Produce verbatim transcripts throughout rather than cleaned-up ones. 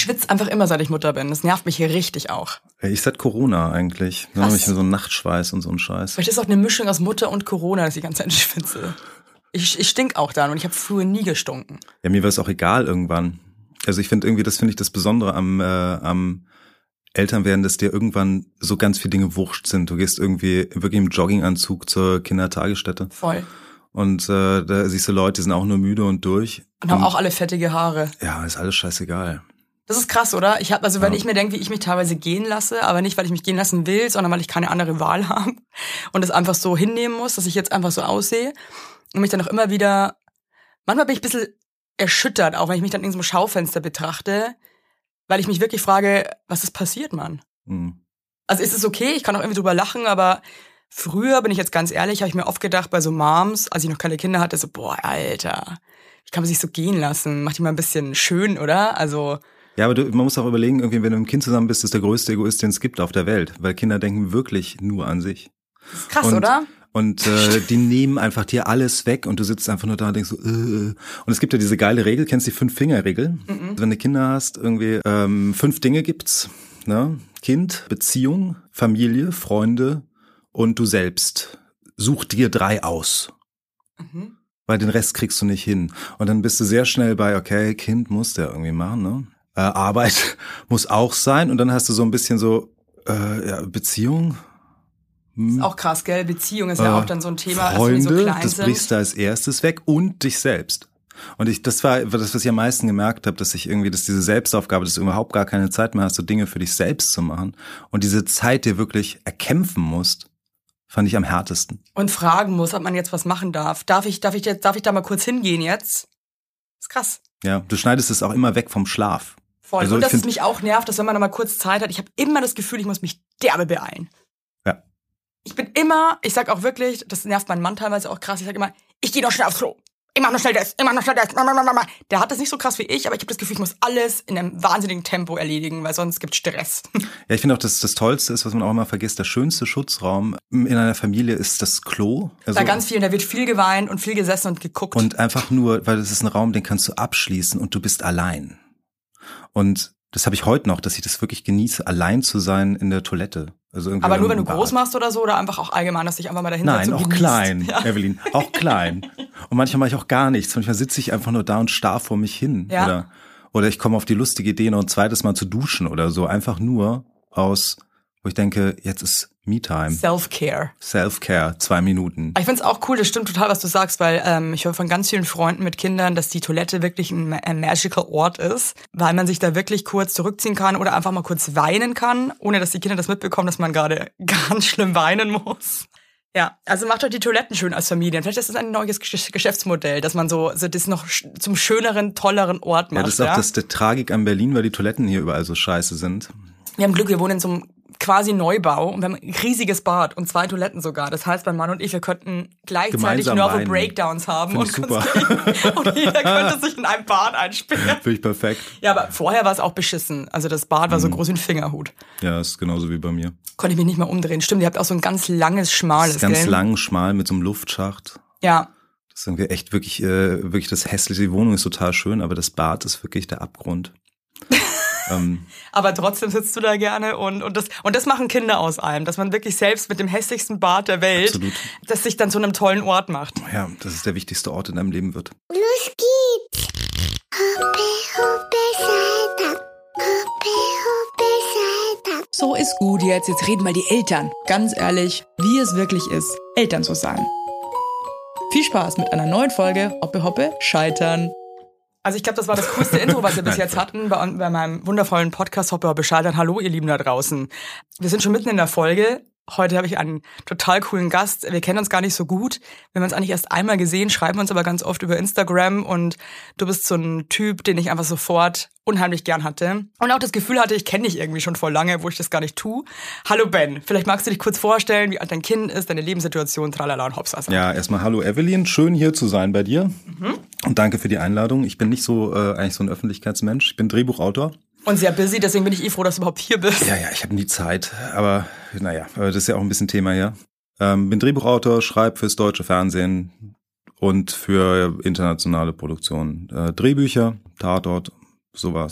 schwitze einfach immer, seit ich Mutter bin. Das nervt mich hier richtig auch. Ich seit Corona eigentlich. Dann habe ich so einen Nachtschweiß und so einen Scheiß. Vielleicht ist auch eine Mischung aus Mutter und Corona, dass ich die ganze Zeit schwitze. Ich, ich stink auch dann und ich habe früher nie gestunken. Ja, mir war es auch egal irgendwann. Also ich finde irgendwie, das finde ich das Besondere am, äh, am Elternwerden, dass dir irgendwann so ganz viele Dinge wurscht sind. Du gehst irgendwie wirklich im Jogginganzug zur Kindertagesstätte. Voll. Und äh, da siehst du Leute, die sind auch nur müde und durch. Und haben auch alle fettige Haare. Ja, ist alles scheißegal. Das ist krass, oder? Ich habe also, wenn Ja. ich mir denke, wie ich mich teilweise gehen lasse, aber nicht, weil ich mich gehen lassen will, sondern weil ich keine andere Wahl habe und es einfach so hinnehmen muss, dass ich jetzt einfach so aussehe und mich dann auch immer wieder, manchmal bin ich ein bisschen erschüttert, auch wenn ich mich dann in so einem Schaufenster betrachte, weil ich mich wirklich frage, was ist passiert, Mann? Mhm. Also ist es okay, ich kann auch irgendwie drüber lachen, aber früher, bin ich jetzt ganz ehrlich, habe ich mir oft gedacht, bei so Moms, als ich noch keine Kinder hatte, so, boah, Alter, wie kann man sich so gehen lassen? Mach die mal ein bisschen schön, oder? Also Ja, aber du, man muss auch überlegen, irgendwie, wenn du mit dem Kind zusammen bist, ist der größte Egoist, den es gibt auf der Welt. Weil Kinder denken wirklich nur an sich. das ist krass, und, oder? Und äh, die nehmen einfach dir alles weg und du sitzt einfach nur da und denkst so, äh. Und es gibt ja diese geile Regel, kennst du die Fünf-Finger-Regel? Mhm. Wenn du Kinder hast, irgendwie ähm, fünf Dinge gibt's. Ne? Kind, Beziehung, Familie, Freunde und du selbst. Such dir drei aus. Mhm. Weil den Rest kriegst du nicht hin. Und dann bist du sehr schnell bei, okay, Kind muss der irgendwie machen, ne? Äh, Arbeit muss auch sein und dann hast du so ein bisschen so äh, ja, Beziehung. Hm. Ist auch krass, gell? Beziehung ist ja äh, auch dann so ein Thema, Freunde, als wir so klein das sind. brichst du als erstes weg und dich selbst. Und ich, das war das, was ich am meisten gemerkt habe, dass ich irgendwie, dass diese Selbstaufgabe, dass du überhaupt gar keine Zeit mehr hast, so Dinge für dich selbst zu machen und diese Zeit dir wirklich erkämpfen musst, fand ich am härtesten. Und fragen muss, ob man jetzt was machen darf. Darf ich, darf ich jetzt, darf ich da mal kurz hingehen jetzt? Ist krass. Ja, du schneidest es auch immer weg vom Schlaf. Voll. Also und ich dass es find- mich auch nervt, dass wenn man da mal kurz Zeit hat, ich habe immer das Gefühl, ich muss mich derbe beeilen. Ja. Ich bin immer, ich sag auch wirklich, das nervt meinen Mann teilweise auch krass, ich sag immer, ich gehe noch schnell aufs Klo. Ich mach noch schnell das, ich mach noch schnell das. Der hat das nicht so krass wie ich, aber ich habe das Gefühl, ich muss alles in einem wahnsinnigen Tempo erledigen, weil sonst gibt's Stress. Ja, ich finde auch, dass das Tollste ist, was man auch immer vergisst, der schönste Schutzraum in einer Familie ist das Klo. Also Da ganz viel, und da wird viel geweint und viel gesessen und geguckt. und einfach nur, weil das ist ein Raum, den kannst du abschließen und du bist allein. Und das habe ich heute noch, dass ich das wirklich genieße, allein zu sein in der Toilette. Also irgendwie aber nur wenn du im Bad. groß machst oder so, oder einfach auch allgemein, dass dich einfach mal dahin Nein, setzt und auch genießt. klein, Ja. Evelyn, auch klein. Und manchmal mache ich auch gar nichts. Manchmal sitze ich einfach nur da und starr vor mich hin. Ja. Oder, oder ich komme auf die lustige Idee, noch ein zweites Mal zu duschen oder so. Einfach nur aus, wo ich denke, jetzt ist Me-Time. Self-Care. Self-Care, zwei Minuten. Ich find's auch cool, das stimmt total, was du sagst, weil ähm, ich höre von ganz vielen Freunden mit Kindern, dass die Toilette wirklich ein, ein magical Ort ist, weil man sich da wirklich kurz zurückziehen kann oder einfach mal kurz weinen kann, ohne dass die Kinder das mitbekommen, dass man gerade ganz schlimm weinen muss. Ja, also macht euch die Toiletten schön als Familien. Vielleicht ist das ein neues Gesch- Geschäftsmodell, dass man so, so das noch sch- zum schöneren, tolleren Ort macht. Ja, das ist auch ja? das, der Tragik an Berlin, weil die Toiletten hier überall so scheiße sind. Wir haben Glück, wir wohnen in so einem quasi Neubau und wir haben ein riesiges Bad und zwei Toiletten sogar. Das heißt, mein Mann und ich, wir könnten gleichzeitig Gemeinsam nur weinen. Breakdowns haben Find und, ich super. und jeder könnte sich in einem Bad einsperren. Finde ich perfekt. Ja, aber vorher war es auch beschissen. Also das Bad war so groß wie ein Fingerhut. Ja, ist genauso wie bei mir. Konnte ich mich nicht mal umdrehen. Stimmt, ihr habt auch so ein ganz langes, schmales, Das ist ganz gell? lang, schmal mit so einem Luftschacht. Ja. Das ist irgendwie echt wirklich, äh, wirklich das hässliche. Die Wohnung ist total schön, aber das Bad ist wirklich der Abgrund. ähm, Aber trotzdem sitzt du da gerne und, und das, und das machen Kinder aus allem, dass man wirklich selbst mit dem hässlichsten Bad der Welt, Absolut. das sich dann zu einem tollen Ort macht. ja, das ist der wichtigste Ort in deinem Leben wird. Los geht's! Hoppe, hoppe, Salta. Hoppe, hoppe, Salta. So ist gut jetzt, jetzt reden mal die Eltern. Ganz ehrlich, wie es wirklich ist, Eltern zu sein. Viel Spaß mit einer neuen Folge Hoppe Hoppe Scheitern. Also ich glaube, das war das coolste Intro, was wir bis jetzt hatten bei, bei meinem wundervollen Podcast Hoppe Hoppe Scheitern. Hallo ihr Lieben da draußen. Wir sind schon mitten in der Folge. Heute habe ich einen total coolen Gast. Wir kennen uns gar nicht so gut. Wir haben uns eigentlich erst einmal gesehen, schreiben uns aber ganz oft über Instagram und du bist so ein Typ, den ich einfach sofort unheimlich gern hatte. Und auch das Gefühl hatte, ich kenne dich irgendwie schon vor lange, wo ich das gar nicht tue. Hallo Ben, vielleicht magst du dich kurz vorstellen, wie alt dein Kind ist, deine Lebenssituation, tralala und hopsasa. Ja, erstmal hallo Evelyn, schön hier zu sein bei dir. Mhm. Und danke für die Einladung. Ich bin nicht so äh, eigentlich so ein Öffentlichkeitsmensch. Ich bin Drehbuchautor. Und sehr busy, deswegen bin ich eh froh, dass du überhaupt hier bist. Ja, ja, ich habe nie Zeit, aber naja, das ist ja auch ein bisschen Thema hier. Ähm, bin Drehbuchautor, schreibe fürs deutsche Fernsehen und für internationale Produktionen. Äh, Drehbücher, Tatort, sowas.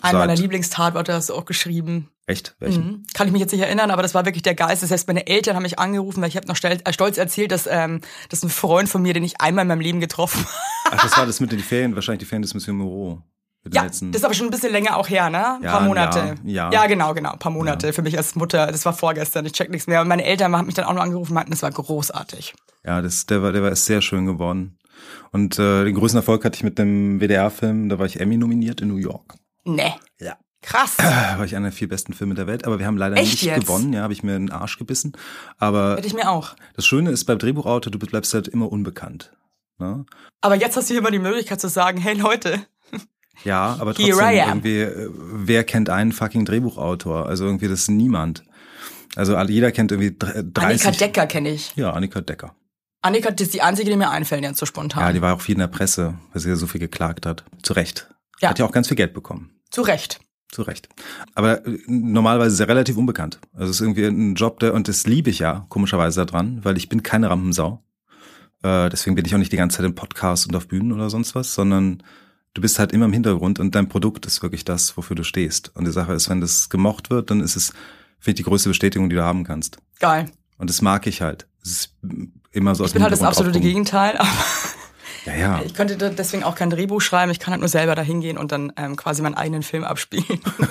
Einen meiner Seit- Lieblingstatorte hast du auch geschrieben. Echt? Welchen? Mhm. Kann ich mich jetzt nicht erinnern, aber das war wirklich der Geist. Das heißt, meine Eltern haben mich angerufen, weil ich habe noch stolz, äh, stolz erzählt, dass ähm, das ein Freund von mir, den ich einmal in meinem Leben getroffen habe. Ach, das war das mit den Ferien, wahrscheinlich die Ferien des Monsieur Moreau. Mit den Ja, letzten- das ist aber schon ein bisschen länger auch her, ne? Ein Ja, paar Monate. ja, ja. ja, genau, genau. Ein paar Monate für mich als Mutter. Das war vorgestern, ich check nichts mehr. Und meine Eltern haben mich dann auch noch angerufen und meinten, das war großartig. Ja, das, der war, der war sehr schön geworden. Und äh, den größten Erfolg hatte ich mit dem W D R-Film, da war ich Emmy nominiert in New York. Nee. Ja. Krass. Da war ich einer der vier besten Filme der Welt, aber wir haben leider Echt nicht jetzt? gewonnen, ja, habe ich mir in den Arsch gebissen. Aber Hätte ich mir auch. das Schöne ist beim Drehbuchautor, du bleibst halt immer unbekannt. Ne? Aber jetzt hast du hier mal die Möglichkeit zu sagen, hey Leute, Ja, aber Here trotzdem I am. irgendwie, äh, wer kennt einen fucking Drehbuchautor? Also irgendwie das ist niemand. Also alle- jeder kennt irgendwie dr- dreißig. Annika Decker kenne ich. Ja, Annika Decker. Annika, das ist die einzige, die mir einfällt jetzt so spontan. Ja, die war auch viel in der Presse, weil sie ja so viel geklagt hat. Zu Recht. Ja. Hat ja auch ganz viel Geld bekommen. Zu Recht. Zu Recht. Aber äh, normalerweise ist er relativ unbekannt. Also es ist irgendwie ein Job, der, und das liebe ich ja komischerweise daran, weil ich bin keine Rampensau. Äh, deswegen bin ich auch nicht die ganze Zeit im Podcast und auf Bühnen oder sonst was, sondern du bist halt immer im Hintergrund und dein Produkt ist wirklich das, wofür du stehst. Und die Sache ist, wenn das gemocht wird, dann ist es, finde ich, die größte Bestätigung, die du haben kannst. Geil. Und das mag ich halt. Es ist immer so aus Ich bin dem halt das Hintergrund absolute draufgucken. Gegenteil, aber Ja, ja. ich könnte da deswegen auch kein Drehbuch schreiben. Ich kann halt nur selber da hingehen und dann ähm, quasi meinen eigenen Film abspielen.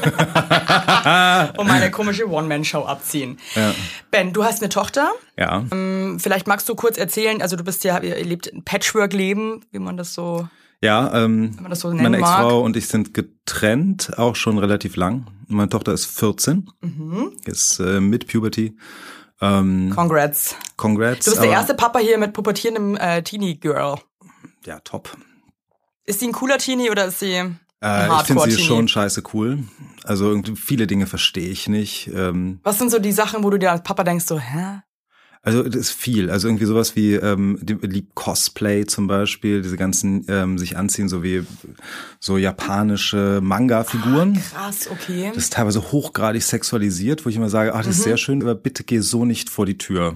Und meine komische One-Man-Show abziehen. Ja. Ben, du hast eine Tochter. Ja. Vielleicht magst du kurz erzählen, also du bist ja, ihr lebt ein Patchwork-Leben, wie man das so... Ja, ähm, man das so nennen meine Ex-Frau mag. und ich sind getrennt, auch schon relativ lang. Meine Tochter ist vierzehn, Mhm. ist äh, mit Puberty. Ähm, Congrats. Congrats. Du bist der aber- erste Papa hier mit pubertierendem äh, Teenie-Girl. Ja, top. Ist sie ein cooler Teenie oder ist sie ein Äh, ich finde sie Hardcore-Teenie? schon scheiße cool. Also irgendwie viele Dinge verstehe ich nicht. Ähm, Was sind so die Sachen, wo du dir als Papa denkst, so, hä? Also das ist viel. Also irgendwie sowas wie ähm, die, liebt Cosplay zum Beispiel, diese ganzen ähm, sich anziehen, so wie so japanische Manga-Figuren. Krass, okay. Das ist teilweise hochgradig sexualisiert, wo ich immer sage, ach, das Mhm. ist sehr schön, aber bitte geh so nicht vor die Tür.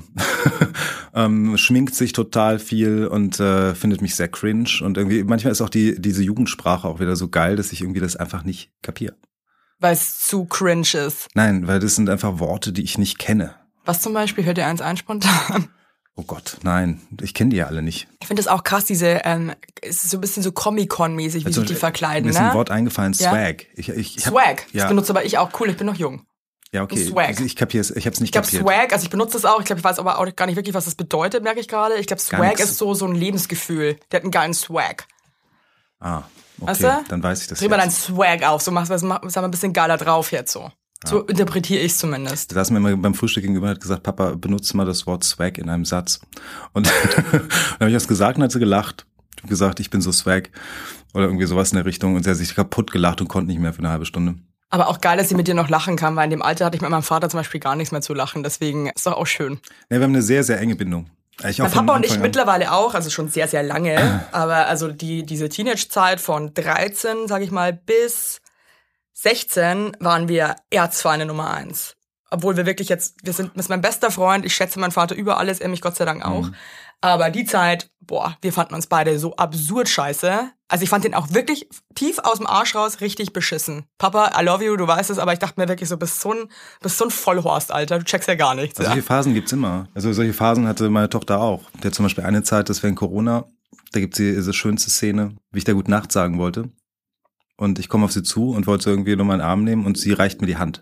ähm, schminkt sich total viel und äh, findet mich sehr cringe. Und irgendwie manchmal ist auch die diese Jugendsprache auch wieder so geil, dass ich irgendwie das einfach nicht kapiere. Weil es zu cringe ist. Nein, weil das sind einfach Worte, die ich nicht kenne. Was zum Beispiel, fällt dir eins ein spontan? Oh Gott, nein, ich kenne die ja alle nicht. Ich finde das auch krass, diese, ähm, es ist so ein bisschen so Comic-Con-mäßig, wie Also, sich die verkleiden, Mir ist ein ne? Wort eingefallen, Ja. Swag. Ich, ich, ich hab, Swag. Ja, Das benutze aber ich auch. Cool, ich bin noch jung. ja, okay. Swag. Also ich kapier's, ich hab's nicht Ich glaube, kapiert. Swag, also ich benutze das auch. Ich glaube, ich weiß aber auch gar nicht wirklich, was das bedeutet, merke ich gerade. Ich glaube, Gar Swag nix. ist so, so ein Lebensgefühl. Der hat einen geilen Swag. Ah, okay, Weißt du? dann weiß ich das Dreh mal deinen jetzt. Swag auf, so machst du mach, sag mal ein bisschen geiler drauf jetzt so. So interpretiere ich zumindest. Da saß mir immer beim Frühstück gegenüber und hat gesagt, Papa, benutze mal das Wort Swag in einem Satz. Und dann habe ich das gesagt und hat sie gelacht. Ich habe gesagt, ich bin so Swag. Oder irgendwie sowas in der Richtung. Und sie hat sich kaputt gelacht und konnte nicht mehr für eine halbe Stunde. Aber auch geil, dass sie mit dir noch lachen kann, weil in dem Alter hatte ich mit meinem Vater zum Beispiel gar nichts mehr zu lachen. Deswegen ist doch auch schön. Ja, wir haben eine sehr, sehr enge Bindung. Ich auch Mein von Papa und ich Anfang an. mittlerweile auch, also schon sehr, sehr lange. Aber also die diese Teenage-Zeit von dreizehn, sag ich mal, bis sechzehn waren wir Erzfeinde Nummer eins. Obwohl wir wirklich jetzt, wir sind, das ist mein bester Freund, ich schätze meinen Vater über alles, er mich Gott sei Dank auch. Mhm. Aber die Zeit, boah, wir fanden uns beide so absurd scheiße. Also ich fand den auch wirklich tief aus dem Arsch raus richtig beschissen. Papa, I love you, du weißt es, aber ich dachte mir wirklich so, bist so ein, bist so ein Vollhorst, Alter, du checkst ja gar nichts. Also Ja. solche Phasen gibt's immer. Also solche Phasen hatte meine Tochter auch. Der hat zum Beispiel eine Zeit, das während Corona, da gibt's diese schönste Szene, wie ich da Gute Nacht sagen wollte. Und ich komme auf sie zu und wollte irgendwie nur meinen Arm nehmen und sie reicht mir die Hand.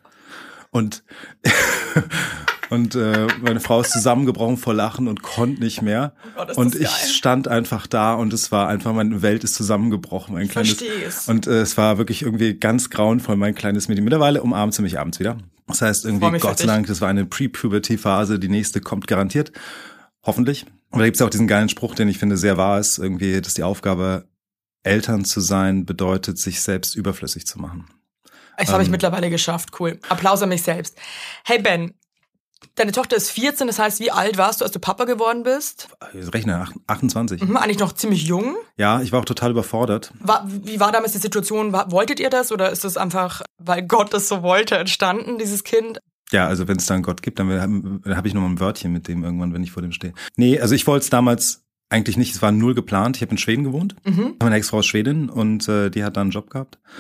Und und äh, meine Frau ist zusammengebrochen vor Lachen und konnte nicht mehr. Oh Gott, ist und das ich geil. stand einfach da und es war einfach, meine Welt ist zusammengebrochen. Mein kleines, versteh's. und äh, es war wirklich irgendwie ganz grauenvoll, mein kleines Mädchen. Mittlerweile umarmt sie mich abends wieder. Das heißt irgendwie, Freu mich für Gott sei dich. Dank, das war eine Pre-Puberty-Phase, die nächste kommt garantiert. Hoffentlich. Aber da gibt's ja auch diesen geilen Spruch, den ich finde sehr wahr ist, irgendwie, dass die Aufgabe, Eltern zu sein, bedeutet, sich selbst überflüssig zu machen. Das habe ich Ähm. mittlerweile geschafft, cool. Applaus an mich selbst. Hey Ben, deine Tochter ist vierzehn, das heißt, wie alt warst du, als du Papa geworden bist? Ich rechne, ach- achtundzwanzig. Mhm, eigentlich noch ziemlich jung. Ja, ich war auch total überfordert. War, wie war damals die Situation? War, wolltet ihr das oder ist das einfach, weil Gott das so wollte, entstanden, dieses Kind? Ja, also wenn es da einen Gott gibt, dann habe hab ich noch mal ein Wörtchen mit dem irgendwann, wenn ich vor dem stehe. Nee, also ich wollte es damals eigentlich nicht, es war null geplant. Ich habe in Schweden gewohnt. Mhm. Meine Ex-Frau ist Schwedin und äh, die hat da einen Job gehabt.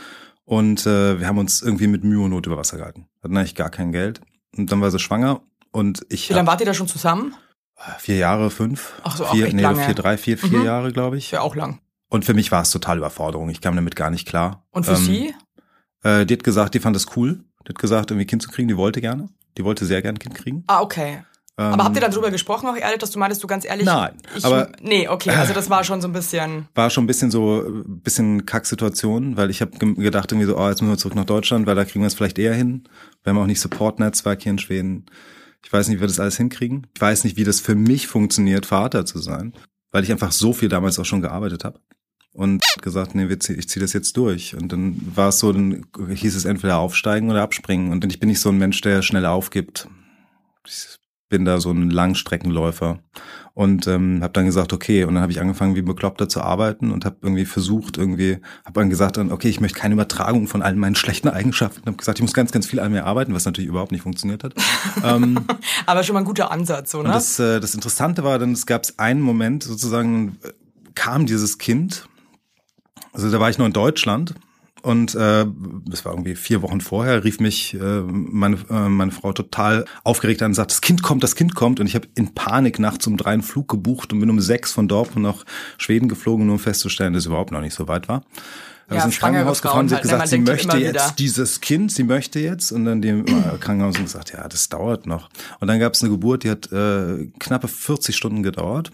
Und äh, wir haben uns irgendwie mit Mühe und Not über Wasser gehalten. Hatten eigentlich gar kein Geld. Und dann war sie schwanger und ich. Wie lange wart ihr da schon zusammen? Vier Jahre, fünf. Ach so, vier, auch echt nee, lange. vier, drei, vier, vier Mhm. Jahre, glaube ich. Ja, auch lang. Und für mich war es total Überforderung. Ich kam damit gar nicht klar. Und für ähm, sie? Äh, die hat gesagt, die fand das cool. Die hat gesagt, irgendwie Kind zu kriegen, die wollte gerne. Die wollte sehr gerne ein Kind kriegen. Ah, okay. Ähm, Aber habt ihr dann drüber gesprochen, auch ehrlich, dass du meintest, du ganz ehrlich? Nein, Ich, aber- nee, okay, also das war schon so ein bisschen. War schon ein bisschen so, ein bisschen Kacksituation, weil ich habe gedacht irgendwie so, oh, jetzt müssen wir zurück nach Deutschland, weil da kriegen wir es vielleicht eher hin. Wir haben auch nicht Support-Netzwerk hier in Schweden. Ich weiß nicht, wie wir das alles hinkriegen. Ich weiß nicht, wie das für mich funktioniert, Vater zu sein, weil ich einfach so viel damals auch schon gearbeitet habe. Und gesagt, nee, wir zieh, ich ziehe das jetzt durch. Und dann war es so, dann hieß es entweder aufsteigen oder abspringen. Und ich bin nicht so ein Mensch, der schnell aufgibt. Ich bin da so ein Langstreckenläufer. Und ähm, habe dann gesagt, okay. Und dann habe ich angefangen, wie Bekloppter zu arbeiten und habe irgendwie versucht, irgendwie, habe dann gesagt, okay, ich möchte keine Übertragung von allen meinen schlechten Eigenschaften. Habe gesagt, ich muss ganz, ganz viel an mir arbeiten, was natürlich überhaupt nicht funktioniert hat. ähm, Aber schon mal ein guter Ansatz, so, ne? Und das, äh, das Interessante war dann, es gab einen Moment, sozusagen kam dieses Kind. Also da war ich noch in Deutschland und äh, das war irgendwie vier Wochen vorher, rief mich äh, meine äh, meine Frau total aufgeregt an und sagt, das Kind kommt, das Kind kommt. Und ich habe in Panik nachts um drei einen Flug gebucht und bin um sechs von Dortmund nach Schweden geflogen, nur um festzustellen, dass es überhaupt noch nicht so weit war. Habe Ja, ins schwangere Krankenhaus Frauen gefahren, sie hat halt, ne? gesagt, Man sie denkt ja möchte immer jetzt wieder. dieses Kind, sie möchte jetzt. Und dann dem äh, Krankenhaus gesagt, ja, das dauert noch. Und dann gab es eine Geburt, die hat äh, knappe vierzig Stunden gedauert.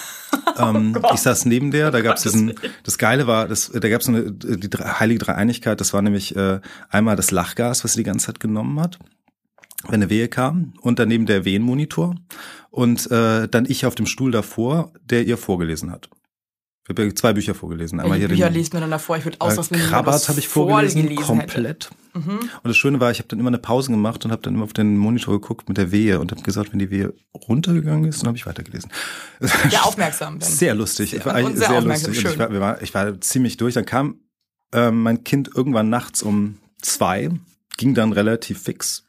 ähm, ich saß neben der, da gab es diesen, das Geile war, das, da gab es eine die heilige Dreieinigkeit, das war nämlich äh, einmal das Lachgas, was sie die ganze Zeit genommen hat, wenn eine Wehe kam, und daneben der Wehenmonitor und äh, dann ich auf dem Stuhl davor, der ihr vorgelesen hat. Ich habe ja zwei Bücher vorgelesen. Einmal Welche hier Bücher den, liest man dann davor? Ich würde äh, ausrasten, wenn jemand Krabbert was habe ich vorgelesen, vorgelesen komplett. hätte. Mhm. Und das Schöne war, ich habe dann immer eine Pause gemacht und habe dann immer auf den Monitor geguckt mit der Wehe und habe gesagt, wenn die Wehe runtergegangen ist, dann habe ich weitergelesen. Ja, aufmerksam. Ben. Sehr lustig. Sehr, War und eigentlich sehr sehr aufmerksam, lustig. Und ich, schön. war, wir war, ich war ziemlich durch. Dann kam äh, mein Kind irgendwann nachts um zwei, ging dann relativ fix.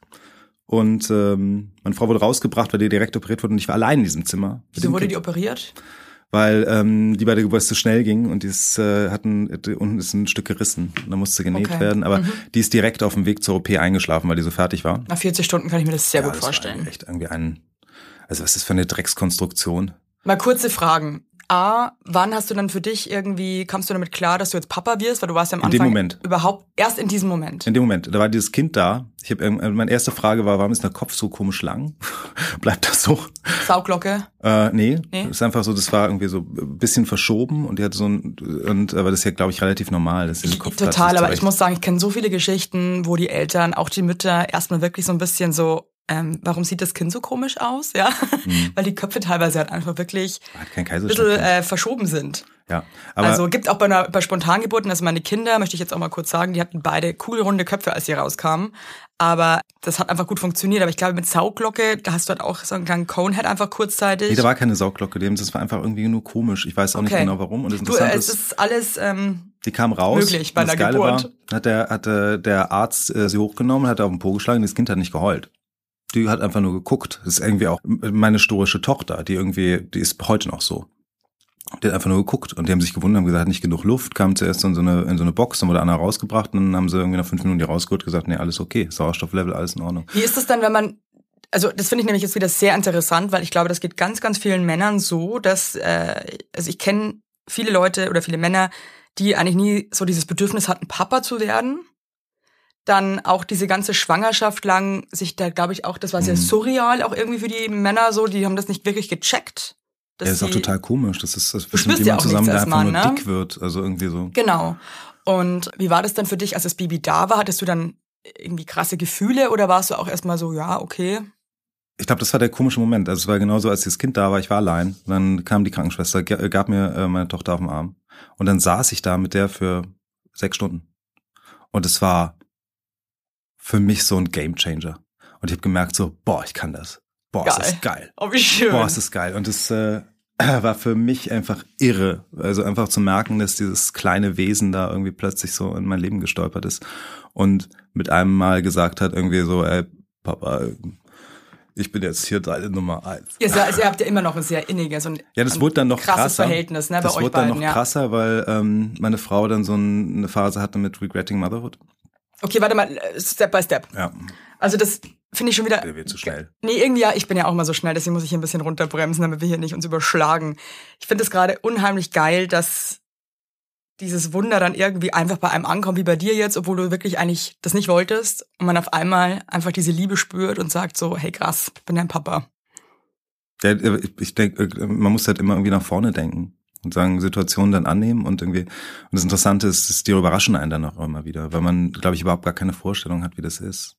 Und ähm, meine Frau wurde rausgebracht, weil die direkt operiert wurde und ich war allein in diesem Zimmer. mit Wieso dem wurde Kind. die operiert? Weil ähm, die bei der Geburt zu schnell ging und die ist, äh, hatten, unten ist ein Stück gerissen. Da musste genäht Okay. werden. Aber Mhm. die ist direkt auf dem Weg zur O P eingeschlafen, weil die so fertig war. Nach vierzig Stunden kann ich mir das sehr Ja, gut das war vorstellen. echt irgendwie ein, also was ist das für eine Dreckskonstruktion? Mal kurze Fragen. A, wann hast du dann für dich irgendwie, kamst du damit klar, dass du jetzt Papa wirst? Weil du warst ja am In Anfang dem Moment. überhaupt, erst in diesem Moment. In dem Moment, da war dieses Kind da. Ich hab, ähm, meine erste Frage war, warum ist der Kopf so komisch lang? Bleibt das so? Sauglocke. Äh, nee, Nee? das ist einfach so, das war irgendwie so ein bisschen verschoben und die hat so ein, und, aber das ist ja, glaube ich, relativ normal. Dass diese Kopfplatte Total, sich aber zurecht- ich muss sagen, ich kenne so viele Geschichten, wo die Eltern, auch die Mütter, erstmal wirklich so ein bisschen so, ähm, warum sieht das Kind so komisch aus? Ja, Mhm. weil die Köpfe teilweise halt einfach wirklich Hat kein ein bisschen Kaiserschnitt. äh, verschoben sind. Ja, aber Also gibt auch bei, einer, bei Spontangeburten, also meine Kinder, möchte ich jetzt auch mal kurz sagen, die hatten beide cool runde Köpfe, als sie rauskamen. Aber das hat einfach gut funktioniert. Aber ich glaube, mit Sauglocke, da hast du halt auch so einen kleinen Conehead einfach kurzzeitig. nee, da war keine Sauglocke, dem, das war einfach irgendwie nur komisch. Ich weiß auch nicht Okay. genau warum. Und das du, Interessante es ist, ist alles, ähm, die kam raus. möglich bei und das einer Geile Geburt. War, hat der, hat der, der Arzt äh, sie hochgenommen, hat auf den Po geschlagen, das Kind hat nicht geheult. Die hat einfach nur geguckt. Das ist irgendwie auch meine stoische Tochter, die irgendwie, die ist heute noch so. Die hat einfach nur geguckt und die haben sich gewundert, haben gesagt, hat nicht genug Luft, kam zuerst in so eine, in so eine Box, dann wurde einer rausgebracht und dann haben sie irgendwie nach fünf Minuten die rausgeholt, gesagt, nee, alles okay, Sauerstofflevel, alles in Ordnung. wie ist es dann, wenn man, also das finde ich nämlich jetzt wieder sehr interessant, weil ich glaube, das geht ganz, ganz vielen Männern so, dass, äh, also ich kenne viele Leute oder viele Männer, die eigentlich nie so dieses Bedürfnis hatten, Papa zu werden. Dann auch diese ganze Schwangerschaft lang, sich da, glaube ich, auch, das war sehr Mhm. surreal, auch irgendwie für die Männer so, die haben das nicht wirklich gecheckt. dass Ja, ist auch sie- total komisch, das ist, das ist spürst mit ja jemandem auch zusammen, nichts der einfach erstmal, nur ne? dick wird, also irgendwie so. Genau. Und wie war das dann für dich, als das Baby da war? Hattest du dann irgendwie krasse Gefühle oder warst du auch erstmal so, ja, okay? Ich glaube, das war der komische Moment. Also es war genauso, als das Kind da war, ich war allein. Und dann kam die Krankenschwester, ge- gab mir äh, meine Tochter auf den Arm. Und dann saß ich da mit der für sechs Stunden. Und es war für mich so ein Gamechanger. Und ich habe gemerkt so, boah, ich kann das. Boah, Geil. ist das geil. Oh, wie schön. Boah, ist das geil. Und es äh, war für mich einfach irre. Also einfach zu merken, dass dieses kleine Wesen da irgendwie plötzlich so in mein Leben gestolpert ist. Und mit einem Mal gesagt hat irgendwie so, ey, Papa, ich bin jetzt hier deine Nummer eins. Ihr, also ihr habt ja immer noch ein sehr inniges und ja, das wurde dann noch krasses krasser. Verhältnis, ne, bei das euch wurde beiden. dann noch ja. krasser, weil ähm, meine Frau dann so ein, eine Phase hatte mit Regretting Motherhood. Okay, warte mal, Step by Step. Ja. Also das finde ich schon wieder... Der wird zu schnell. Nee, irgendwie, ja, ich bin ja auch mal so schnell, deswegen muss ich hier ein bisschen runterbremsen, damit wir hier nicht uns überschlagen. Ich finde es gerade unheimlich geil, dass dieses Wunder dann irgendwie einfach bei einem ankommt, wie bei dir jetzt, obwohl du wirklich eigentlich das nicht wolltest und man auf einmal einfach diese Liebe spürt und sagt so, hey krass, ich bin dein Papa. Ja, ich denke, man muss halt immer irgendwie nach vorne denken und sagen, Situationen dann annehmen und irgendwie, und das Interessante ist, dass die überraschen einen dann auch immer wieder, weil man, glaube ich, überhaupt gar keine Vorstellung hat, wie das ist.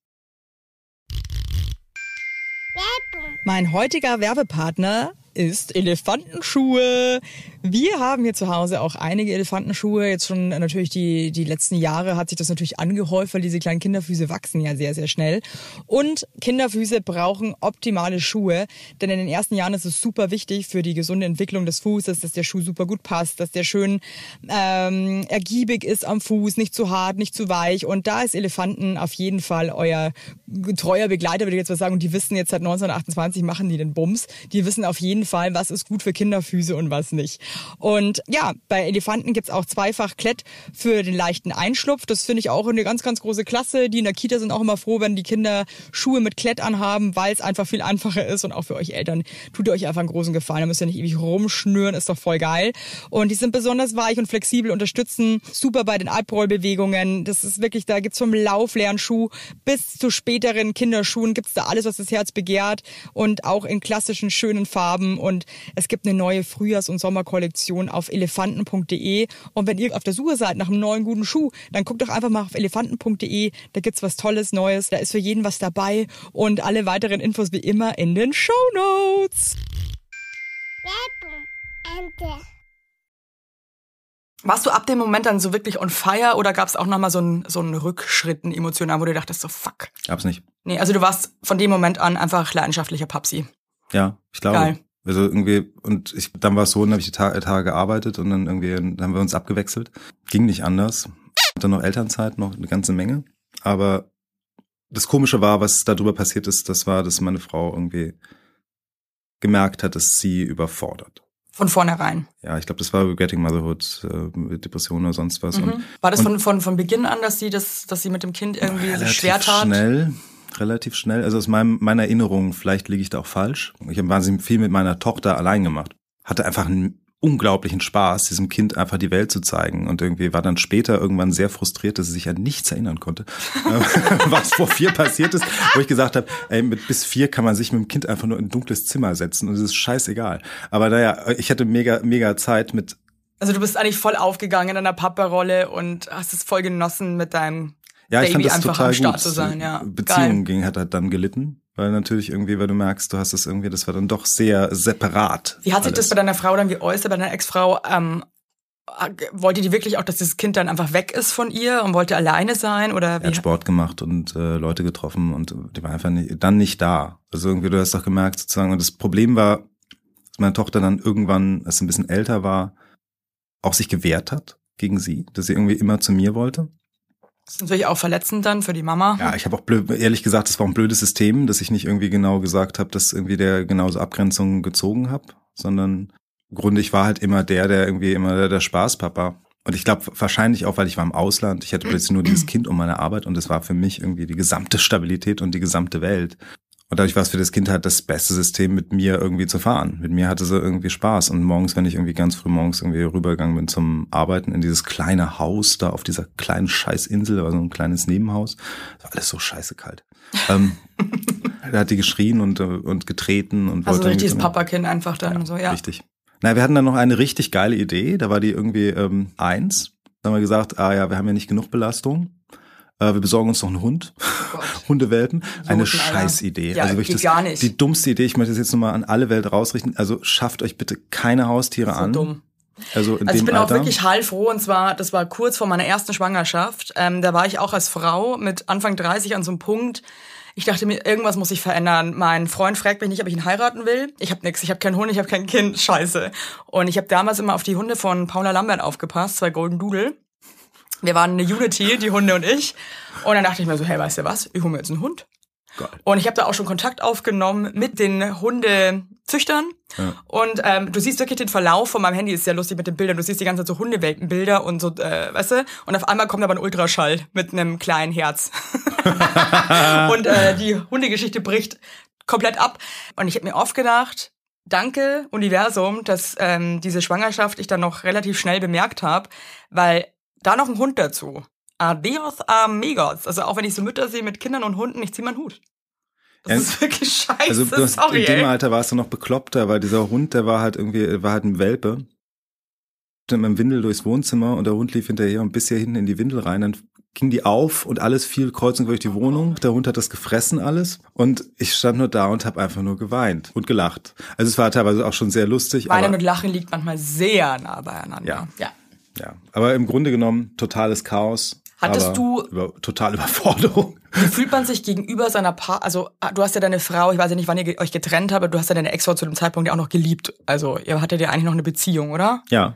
Mein heutiger Werbepartner ist Elefantenschuhe. Wir haben hier zu Hause auch einige Elefantenschuhe. Jetzt schon natürlich die die letzten Jahre hat sich das natürlich angehäuft, weil diese kleinen Kinderfüße wachsen ja sehr, sehr schnell. Und Kinderfüße brauchen optimale Schuhe, denn in den ersten Jahren ist es super wichtig für die gesunde Entwicklung des Fußes, dass der Schuh super gut passt, dass der schön ähm, ergiebig ist am Fuß, nicht zu hart, nicht zu weich. Und da ist Elefanten auf jeden Fall euer treuer Begleiter, würde ich jetzt mal sagen. Und die wissen jetzt seit neunzehnhundertachtundzwanzig, machen die den Bums. Die wissen auf jeden Fall, was ist gut für Kinderfüße und was nicht. Und ja, bei Elefanten gibt's auch zweifach Klett für den leichten Einschlupf. Das finde ich auch eine ganz, ganz große Klasse. Die in der Kita sind auch immer froh, wenn die Kinder Schuhe mit Klett anhaben, weil es einfach viel einfacher ist. Und auch für euch Eltern tut ihr euch einfach einen großen Gefallen. Da müsst ihr nicht ewig rumschnüren, ist doch voll geil. Und die sind besonders weich und flexibel, unterstützen super bei den Abrollbewegungen. Das ist wirklich, da gibt's vom Lauflernschuh bis zu späteren Kinderschuhen gibt's da alles, was das Herz begehrt. Und auch in klassischen, schönen Farben. Und es gibt eine neue Frühjahrs- und Sommerkollektion auf elefanten punkt de. Und wenn ihr auf der Suche seid nach einem neuen guten Schuh, dann guckt doch einfach mal auf elefanten punkt de. Da gibt's was Tolles, Neues. Da ist für jeden was dabei. Und alle weiteren Infos wie immer in den Shownotes. Warst du ab dem Moment dann so wirklich on fire oder gab's auch nochmal so einen, so einen Rückschritt, einen emotionalen, wo du dachtest so, fuck? Gab's nicht. Nee, also du warst von dem Moment an einfach leidenschaftlicher Papsi. Ja, ich glaube. Geil. Also irgendwie, und ich, dann war es so, dann habe ich die Tage, Tage gearbeitet und dann irgendwie, dann haben wir uns abgewechselt. Ging nicht anders. Und dann noch Elternzeit, noch eine ganze Menge. Aber das Komische war, was darüber passiert ist, das war, dass meine Frau irgendwie gemerkt hat, dass sie überfordert. Von vornherein. Ja, ich glaube, das war Regretting Motherhood, äh, Depression oder sonst was. Mhm. Und, war das und von, von, von Beginn an, dass sie das, dass sie mit dem Kind irgendwie sich relativ schwer tat? Schnell. Relativ schnell. Also aus meinem, meiner Erinnerung, vielleicht liege ich da auch falsch. Ich habe wahnsinnig viel mit meiner Tochter allein gemacht. Hatte einfach einen unglaublichen Spaß, diesem Kind einfach die Welt zu zeigen. Und irgendwie war dann später irgendwann sehr frustriert, dass sie sich an nichts erinnern konnte. Was vor vier passiert ist, wo ich gesagt habe, ey, mit bis vier kann man sich mit dem Kind einfach nur in ein dunkles Zimmer setzen und es ist scheißegal. Aber naja, ich hatte mega, mega Zeit mit. Also du bist eigentlich voll aufgegangen in deiner Papa-Rolle und hast es voll genossen mit deinem Ja, ich Baby fand das einfach total am Start gut. zu sein, ja. Beziehung ging, hat halt dann gelitten, weil natürlich irgendwie, weil du merkst, du hast es irgendwie, das war dann doch sehr separat. Wie hat sich alles. das bei deiner Frau dann geäußert, bei deiner Ex-Frau? Ähm, wollte die wirklich auch, dass das Kind dann einfach weg ist von ihr und wollte alleine sein? Oder wie? Er hat Sport gemacht und äh, Leute getroffen und die war einfach nicht, dann nicht da. Also irgendwie, du hast doch gemerkt sozusagen, und das Problem war, dass meine Tochter dann irgendwann, als sie ein bisschen älter war, auch sich gewehrt hat gegen sie, dass sie irgendwie immer zu mir wollte. Das ist natürlich auch verletzend dann für die Mama. Ja, ich habe auch blöd, ehrlich gesagt, das war ein blödes System, dass ich nicht irgendwie genau gesagt habe, dass irgendwie der genauso Abgrenzungen gezogen habe, sondern im Grunde, ich war halt immer der, der irgendwie immer der, der Spaßpapa. Und ich glaube wahrscheinlich auch, weil ich war im Ausland, ich hatte plötzlich nur dieses Kind um meine Arbeit und es war für mich irgendwie die gesamte Stabilität und die gesamte Welt. Und dadurch war es für das Kind halt das beste System, mit mir irgendwie zu fahren. Mit mir hatte sie irgendwie Spaß. Und morgens, wenn ich irgendwie ganz früh morgens irgendwie rübergegangen bin zum Arbeiten in dieses kleine Haus da auf dieser kleinen Scheißinsel, da war so ein kleines Nebenhaus, das war alles so scheiße kalt. ähm, da hat die geschrien und, und getreten und also wollte. Also ein richtiges Papakind einfach dann ja, so, ja. Richtig. Na, wir hatten dann noch eine richtig geile Idee. Da war die irgendwie ähm, eins. Da haben wir gesagt, ah ja, wir haben ja nicht genug Belastung. Äh, wir besorgen uns noch einen Hund. Oh Hundewelpen. So eine Scheißidee. Ja, also wirklich geht das, gar nicht. Die dummste Idee. Ich möchte das jetzt nochmal an alle Welt rausrichten. Also schafft euch bitte keine Haustiere so an. Dumm. Also, in also dem ich bin Alter. auch wirklich heilfroh und zwar, das war kurz vor meiner ersten Schwangerschaft. Ähm, da war ich auch als Frau mit Anfang dreißig an so einem Punkt. Ich dachte mir, irgendwas muss sich verändern. Mein Freund fragt mich nicht, ob ich ihn heiraten will. Ich habe nichts, ich habe keinen Hund, ich habe kein Kind. Scheiße. Und ich habe damals immer auf die Hunde von Paula Lambert aufgepasst, zwei Golden Doodle. Wir waren eine Unity, die Hunde und ich. Und dann dachte ich mir so, hey, weißt du was, ich hole mir jetzt einen Hund. Geil. Und ich habe da auch schon Kontakt aufgenommen mit den Hundezüchtern. Ja. Und ähm, du siehst wirklich den Verlauf von meinem Handy, ist sehr lustig mit den Bildern. Du siehst die ganze Zeit so Hundewelpenbilder und so, äh, weißt du? Und auf einmal kommt aber ein Ultraschall mit einem kleinen Herz. Und äh, die Hundegeschichte bricht komplett ab. Und ich habe mir oft gedacht, danke Universum, dass ähm, diese Schwangerschaft ich dann noch relativ schnell bemerkt habe, weil da noch ein Hund dazu. Adios amigos. Also auch wenn ich so Mütter sehe mit Kindern und Hunden, ich zieh meinen Hut. Das ja, ist wirklich scheiße, also du hast, sorry, in dem ey. Alter warst du noch bekloppter, weil dieser Hund, der war halt irgendwie, war halt ein Welpe. Mit einem Windel durchs Wohnzimmer und der Hund lief hinterher und bis hier hinten in die Windel rein, dann ging die auf und alles fiel kreuz und quer durch die Wohnung. Der Hund hat das gefressen alles und ich stand nur da und habe einfach nur geweint und gelacht. Also es war teilweise auch schon sehr lustig. Weinen aber, und Lachen liegt manchmal sehr nah beieinander. Ja. ja. Ja, aber im Grunde genommen totales Chaos. Hattest aber du über, total Überforderung. Wie fühlt man sich gegenüber seiner Paar, also du hast ja deine Frau, ich weiß ja nicht, wann ihr euch getrennt habt, aber du hast ja deine Ex-Frau zu dem Zeitpunkt ja auch noch geliebt. Also ihr hattet ja eigentlich noch eine Beziehung, oder? Ja.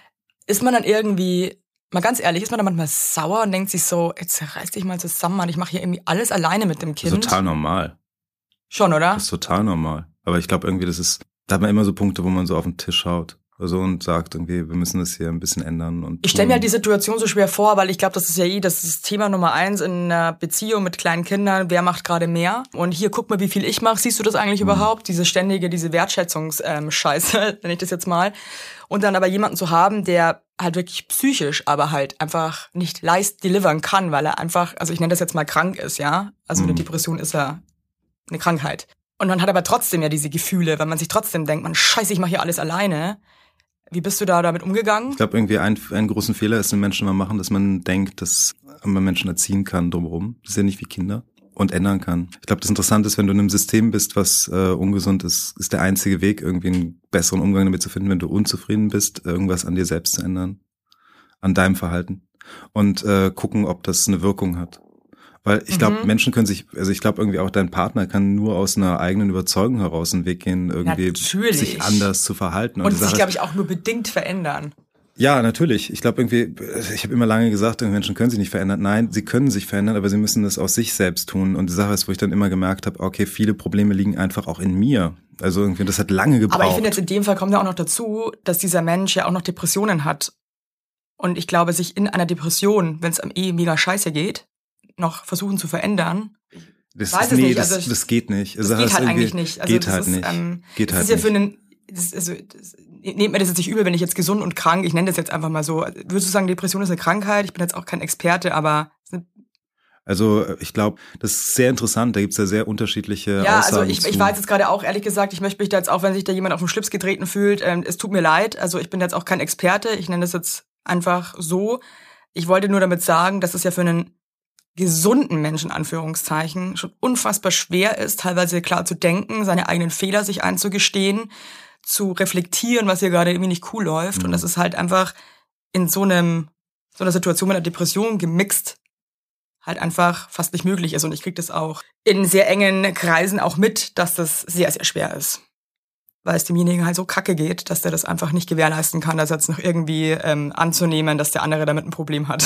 Ist man dann irgendwie, mal ganz ehrlich, ist man dann manchmal sauer und denkt sich so, jetzt reiß dich mal zusammen, Mann, ich mache hier irgendwie alles alleine mit dem Kind. Das ist total normal. Schon, oder? Das ist total normal. Aber ich glaube irgendwie, das ist, da hat man immer so Punkte, wo man so auf den Tisch haut. Also und sagt irgendwie, wir müssen das hier ein bisschen ändern. Und ich stelle mir halt die Situation so schwer vor, weil ich glaube, das ist ja eh das ist Thema Nummer eins in einer Beziehung mit kleinen Kindern. Wer macht gerade mehr? Und hier, guck mal, wie viel ich mache. Siehst du das eigentlich mhm. überhaupt? Diese ständige, diese Wertschätzungsscheiße, ähm, nenne ich das jetzt mal. Und dann aber jemanden zu haben, der halt wirklich psychisch, aber halt einfach nicht leist delivern kann, weil er einfach, also ich nenne das jetzt mal krank ist, ja? Also mhm. eine Depression ist ja eine Krankheit. Und man hat aber trotzdem ja diese Gefühle, weil man sich trotzdem denkt, man scheiße, ich mache hier alles alleine. Wie bist du da damit umgegangen? Ich glaube, irgendwie ein, einen großen Fehler ist, den Menschen mal machen, dass man denkt, dass man Menschen erziehen kann drumherum. Das ist ja nicht wie Kinder und ändern kann. Ich glaube, das Interessante ist, wenn du in einem System bist, was äh, ungesund ist, ist der einzige Weg, irgendwie einen besseren Umgang damit zu finden, wenn du unzufrieden bist, irgendwas an dir selbst zu ändern, an deinem Verhalten und äh, gucken, ob das eine Wirkung hat. Weil ich glaube, mhm. Menschen können sich, also ich glaube irgendwie auch dein Partner kann nur aus einer eigenen Überzeugung heraus einen Weg gehen, irgendwie natürlich. sich anders zu verhalten. Und, und sich, glaube ich, auch nur bedingt verändern. Ja, natürlich. Ich glaube irgendwie, ich habe immer lange gesagt, Menschen können sich nicht verändern. Nein, sie können sich verändern, aber sie müssen das aus sich selbst tun. Und die Sache ist, wo ich dann immer gemerkt habe, okay, viele Probleme liegen einfach auch in mir. Also irgendwie, das hat lange gebraucht. Aber ich finde jetzt in dem Fall kommt ja auch noch dazu, dass dieser Mensch ja auch noch Depressionen hat. Und ich glaube, sich in einer Depression, wenn es einem eh mega scheiße geht, noch versuchen zu verändern. Das, weiß ist, es nee, nicht. das, Also, das geht nicht. Das also geht das halt eigentlich nicht. Also geht das halt ist, nicht. Ähm, geht das halt ist ja nicht. für einen, das ist, also, das, nehmt mir das jetzt nicht übel, wenn ich jetzt gesund und krank, ich nenne das jetzt einfach mal so. Würdest du sagen, Depression ist eine Krankheit? Ich bin jetzt auch kein Experte, aber es ist eine Also ich glaube, das ist sehr interessant, da gibt's ja sehr unterschiedliche ja, Aussagen also ich, zu. ich weiß jetzt gerade auch, ehrlich gesagt, ich möchte mich da jetzt auch, wenn sich da jemand auf den Schlips getreten fühlt, ähm, es tut mir leid, also ich bin jetzt auch kein Experte, ich nenne das jetzt einfach so. Ich wollte nur damit sagen, dass es ja für einen gesunden Menschen, Anführungszeichen, schon unfassbar schwer ist, teilweise klar zu denken, seine eigenen Fehler sich einzugestehen, zu reflektieren, was hier gerade irgendwie nicht cool läuft. Mhm. Und das ist halt einfach in so einem so einer Situation mit einer Depression gemixt halt einfach fast nicht möglich ist. Und ich kriege das auch in sehr engen Kreisen auch mit, dass das sehr, sehr schwer ist. Weil es demjenigen halt so kacke geht, dass der das einfach nicht gewährleisten kann, das jetzt noch irgendwie ähm, anzunehmen, dass der andere damit ein Problem hat.